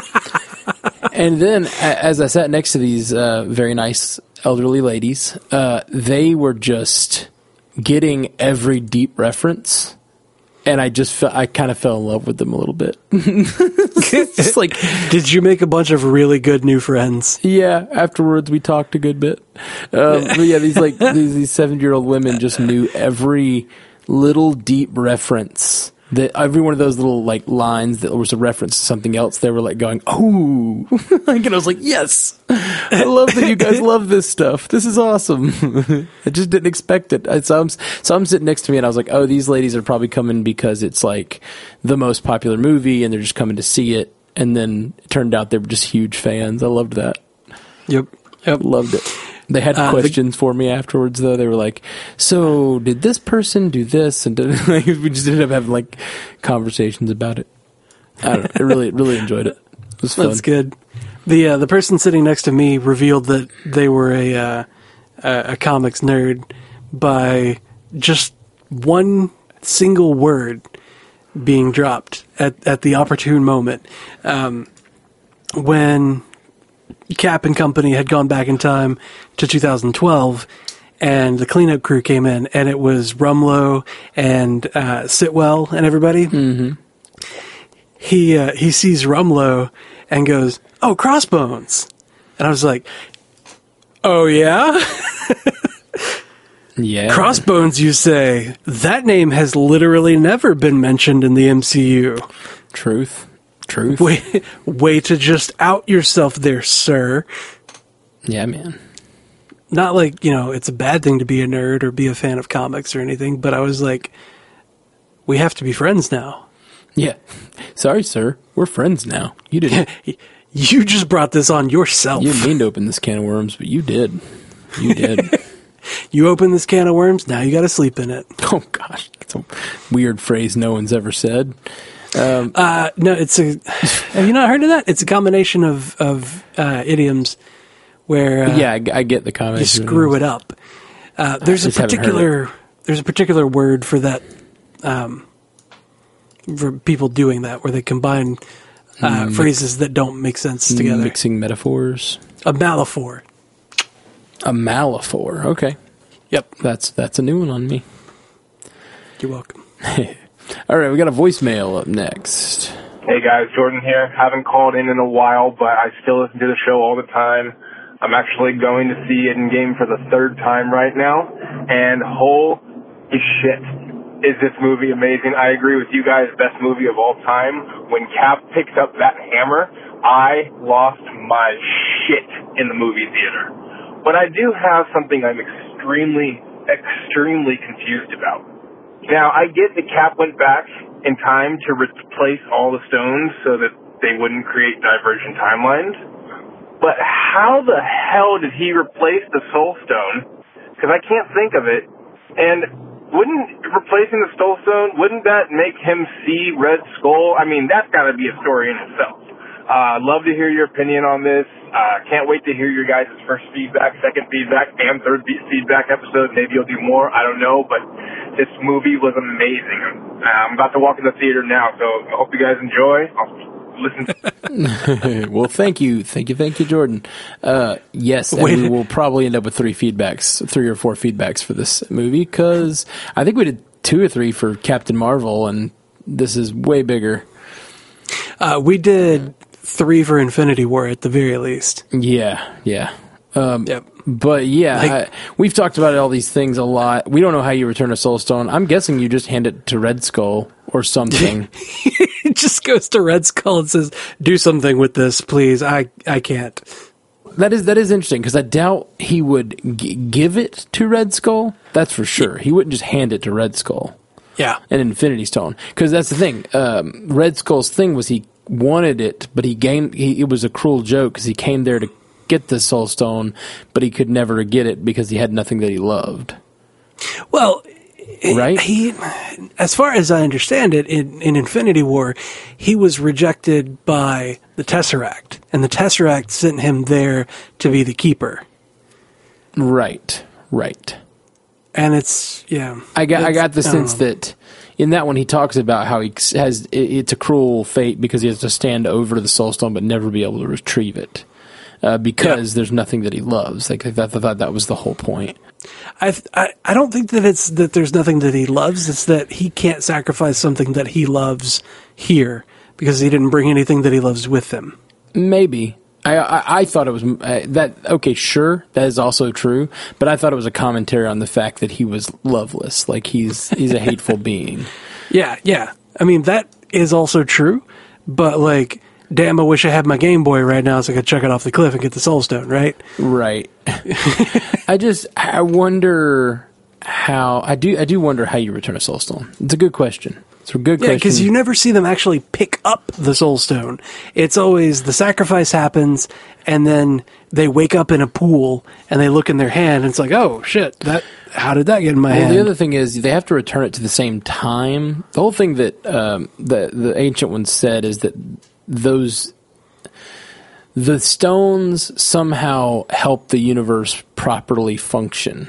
and then, as I sat next to these uh, very nice elderly ladies, uh, they were just getting every deep reference. And I just felt, I kind of fell in love with them a little bit. Just like, did you make a bunch of really good new friends? Yeah. Afterwards, we talked a good bit. Um, but yeah, these like these these seventy year old women just knew every little deep reference. That every one of those little like lines that was a reference to something else, they were like going, "Oh!" Like, and I was like, "Yes, I love that you guys love this stuff. This is awesome." I just didn't expect it. I, so, I'm, so I'm sitting next to me, and I was like, "Oh, these ladies are probably coming because it's like the most popular movie, and they're just coming to see it." And then it turned out they were just huge fans. I loved that. Yep, yep, loved it. They had uh, questions the, for me afterwards, though. They were like, so did this person do this? And did, like, we just ended up having, like, conversations about it. I don't know. I really, really enjoyed it. It was fun. That's good. The uh, the person sitting next to me revealed that they were a, uh, a comics nerd by just one single word being dropped at, at the opportune moment. Um, when Cap and company had gone back in time to two thousand twelve, and the cleanup crew came in, and it was Rumlow and uh, Sitwell and everybody. Mm-hmm. He uh, he sees Rumlow and goes, "Oh, Crossbones," and I was like, "Oh yeah." Yeah. Crossbones, you say? That name has literally never been mentioned in the M C U. Truth. Truth. Way, way to just out yourself there, sir. Yeah, man. Not like, you know, it's a bad thing to be a nerd or be a fan of comics or anything, but I was like, we have to be friends now. Yeah. Sorry, sir. We're friends now. You didn't. You just brought this on yourself. You didn't mean to open this can of worms, but you did. You did. You open this can of worms, now you got to sleep in it. Oh, gosh. That's a weird phrase no one's ever said. Um, uh, no, it's a. Have you not heard of that? It's a combination of of uh, idioms where uh, yeah, I, I get the combination. You screw it up. Uh, there's a particular there's a particular word for that, um, for people doing that, where they combine uh, mm, phrases that don't make sense together. Mixing metaphors. A malaphor. A malaphor. Okay. Yep. That's that's a new one on me. You're welcome. All right, we got a voicemail up next. Hey guys, Jordan here. Haven't called in in a while, but I still listen to the show all the time. I'm actually going to see Endgame for the third time right now, and holy shit, is this movie amazing. I agree with you guys, best movie of all time. When Cap picked up that hammer, I lost my shit in the movie theater. But I do have something I'm extremely, extremely confused about. Now, I get that Cap went back in time to replace all the stones so that they wouldn't create divergent timelines. But how the hell did he replace the Soul Stone? Because I can't think of it. And wouldn't replacing the Soul Stone, wouldn't that make him see Red Skull? I mean, that's got to be a story in itself. Uh, love to hear your opinion on this. Uh, can't wait to hear your guys' first feedback, second feedback, and third feedback episode. Maybe you'll do more. I don't know, but this movie was amazing. Uh, I'm about to walk in the theater now, so I hope you guys enjoy. I'll listen. Well, thank you, thank you, thank you, Jordan. Uh, yes, and Wait. we will probably end up with three feedbacks, three or four feedbacks for this movie because I think we did two or three for Captain Marvel, and this is way bigger. Uh, we did three for Infinity War at the very least. Yeah, yeah. Um, Yep. But yeah, Like- I, we've talked about all these things a lot. We don't know how you return a Soul Stone. I'm guessing you just hand it to Red Skull or something. It just goes to Red Skull and says, "Do something with this, please. I I can't." That is that is interesting because I doubt he would g- give it to Red Skull. That's for sure. He wouldn't just hand it to Red Skull. Yeah. An Infinity Stone, because that's the thing. Um, Red Skull's thing was he wanted it, but he gained. He, it was a cruel joke because he came there to get the Soul Stone, but he could never get it because he had nothing that he loved. Well, Right? He, as far as I understand it, in, in Infinity War, he was rejected by the Tesseract, and the Tesseract sent him there to be the keeper. Right, right. And it's yeah. I got I It's- got the I don't sense know. that in that one he talks about how he has it, it's a cruel fate because he has to stand over the Soul Stone but never be able to retrieve it. Uh, because Yeah. there's nothing that he loves. Like I thought, I thought that was the whole point. I, I I don't think that it's that there's nothing that he loves. It's that he can't sacrifice something that he loves here because he didn't bring anything that he loves with him. Maybe. I, I, I thought it was uh, that. Okay, sure, that is also true. But I thought it was a commentary on the fact that he was loveless, like he's he's a hateful being. Yeah, yeah. I mean that is also true, but like, damn, I wish I had my Game Boy right now so I could chuck it off the cliff and get the Soul Stone, right? Right. I just I wonder how I do I do wonder how you return a Soul Stone. It's a good question. It's a good Yeah, question. because you never see them actually pick up the Soul Stone. It's always the sacrifice happens, and then they wake up in a pool, and they look in their hand, and it's like, oh, shit, that how did that get in my Well, hand? the other thing is they have to return it to the same time. The whole thing that um, the the ancient ones said is that those the stones somehow help the universe properly function,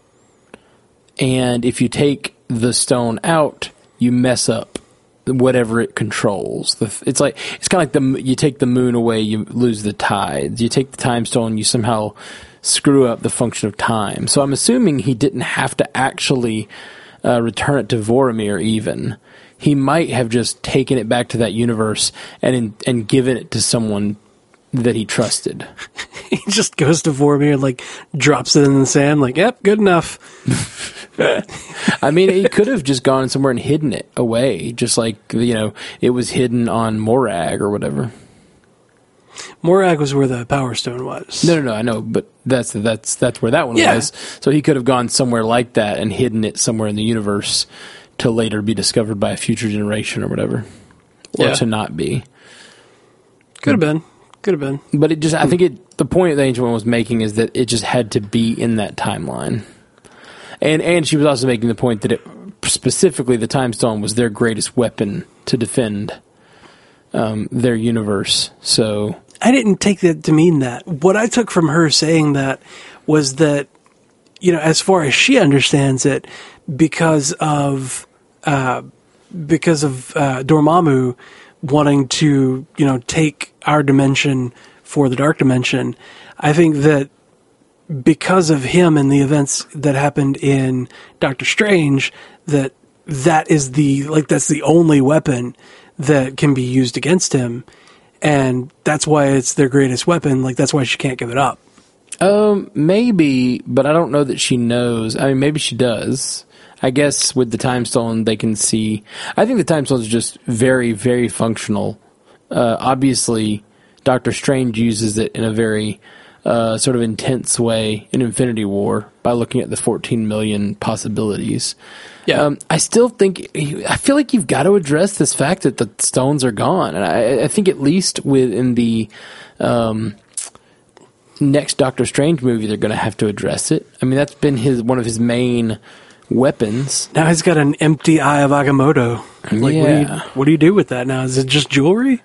and if you take the stone out, you mess up whatever it controls. The, it's like it's kind of like the you take the moon away, you lose the tides. You take the time stone, you somehow screw up the function of time. So I'm assuming he didn't have to actually uh, return it to Voromir. Even he might have just taken it back to that universe and in, and given it to someone that he trusted. He just goes to Vormir and, like, drops it in the sand, like, yep, good enough. I mean, he could have just gone somewhere and hidden it away, just like, you know, it was hidden on Morag or whatever. Morag was where the Power Stone was. No, no, no, I know, but that's that's that's where that one Yeah. was. So he could have gone somewhere like that and hidden it somewhere in the universe to later be discovered by a future generation or whatever, or Yeah. to not be. Could have been. Could have been. But it just, I think it. The point the Ancient One was making is that it just had to be in that timeline, and and she was also making the point that it specifically the Time Stone was their greatest weapon to defend um, their universe. So I didn't take that to mean that. What I took from her saying that was that, you know, as far as she understands it, because of uh, because of uh, Dormammu wanting to, you know, take our dimension for the Dark Dimension, I think that because of him and the events that happened in Doctor Strange, that that is the like that's the only weapon that can be used against him. And that's why it's their greatest weapon. Like, that's why she can't give it up. Um, maybe, but I don't know that she knows. I mean, maybe she does. I guess with the Time Stone, they can see. I think the Time Stone is just very, very functional. Uh, obviously, Doctor Strange uses it in a very uh, sort of intense way in Infinity War by looking at the fourteen million possibilities. Yeah. Um, I still think, I feel like you've got to address this fact that the stones are gone. And I, I think at least within the um, next Doctor Strange movie, they're going to have to address it. I mean, that's been his one of his main weapons. Now he's got an empty Eye of Agamotto. Like, what, do you, Yeah. what do you do with that now? Is it just jewelry?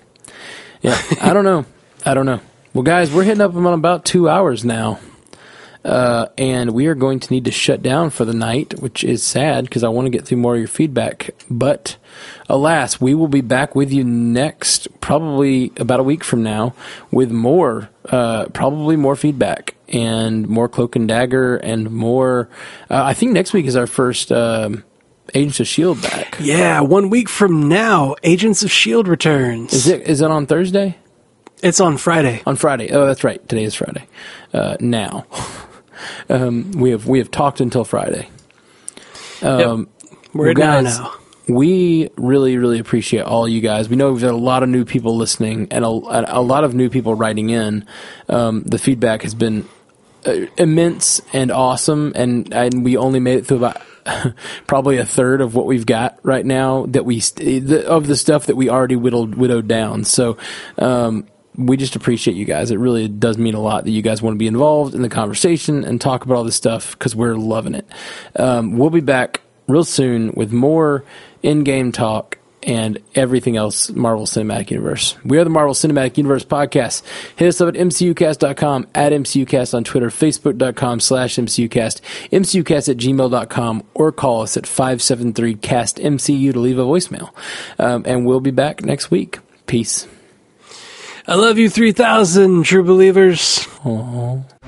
Yeah, I don't know. I don't know. Well, guys, we're hitting up on about two hours now. Uh, and we are going to need to shut down for the night, which is sad because I want to get through more of your feedback. But alas, we will be back with you next, probably about a week from now, with more, uh, probably more feedback and more Cloak and Dagger and more. Uh, I think next week is our first um, Agents of S H I E L D back. Yeah, one week from now, Agents of S H I E L D returns. Is it? Is that on Thursday? It's on Friday. On Friday. Oh, that's right. Today is Friday. Uh, now, um, we have we have talked until Friday. Um, yep. We're guys, now now. We really, really appreciate all you guys. We know we've got a lot of new people listening and a, a lot of new people writing in. Um, the feedback has been uh, immense and awesome, and and we only made it through about probably a third of what we've got right now that we the, of the stuff that we already whittled widowed down. So. Um, We just appreciate you guys. It really does mean a lot that you guys want to be involved in the conversation and talk about all this stuff because we're loving it. Um, we'll be back real soon with more in-game talk and everything else Marvel Cinematic Universe. We are the Marvel Cinematic Universe podcast. Hit us up at M C U cast dot com, at M C U cast on Twitter, Facebook.com slash MCUcast, MCUcast at gmail dot com, or call us at five seven three cast M C U to leave a voicemail. Um, and we'll be back next week. Peace. I love you three thousand, true believers. Aww.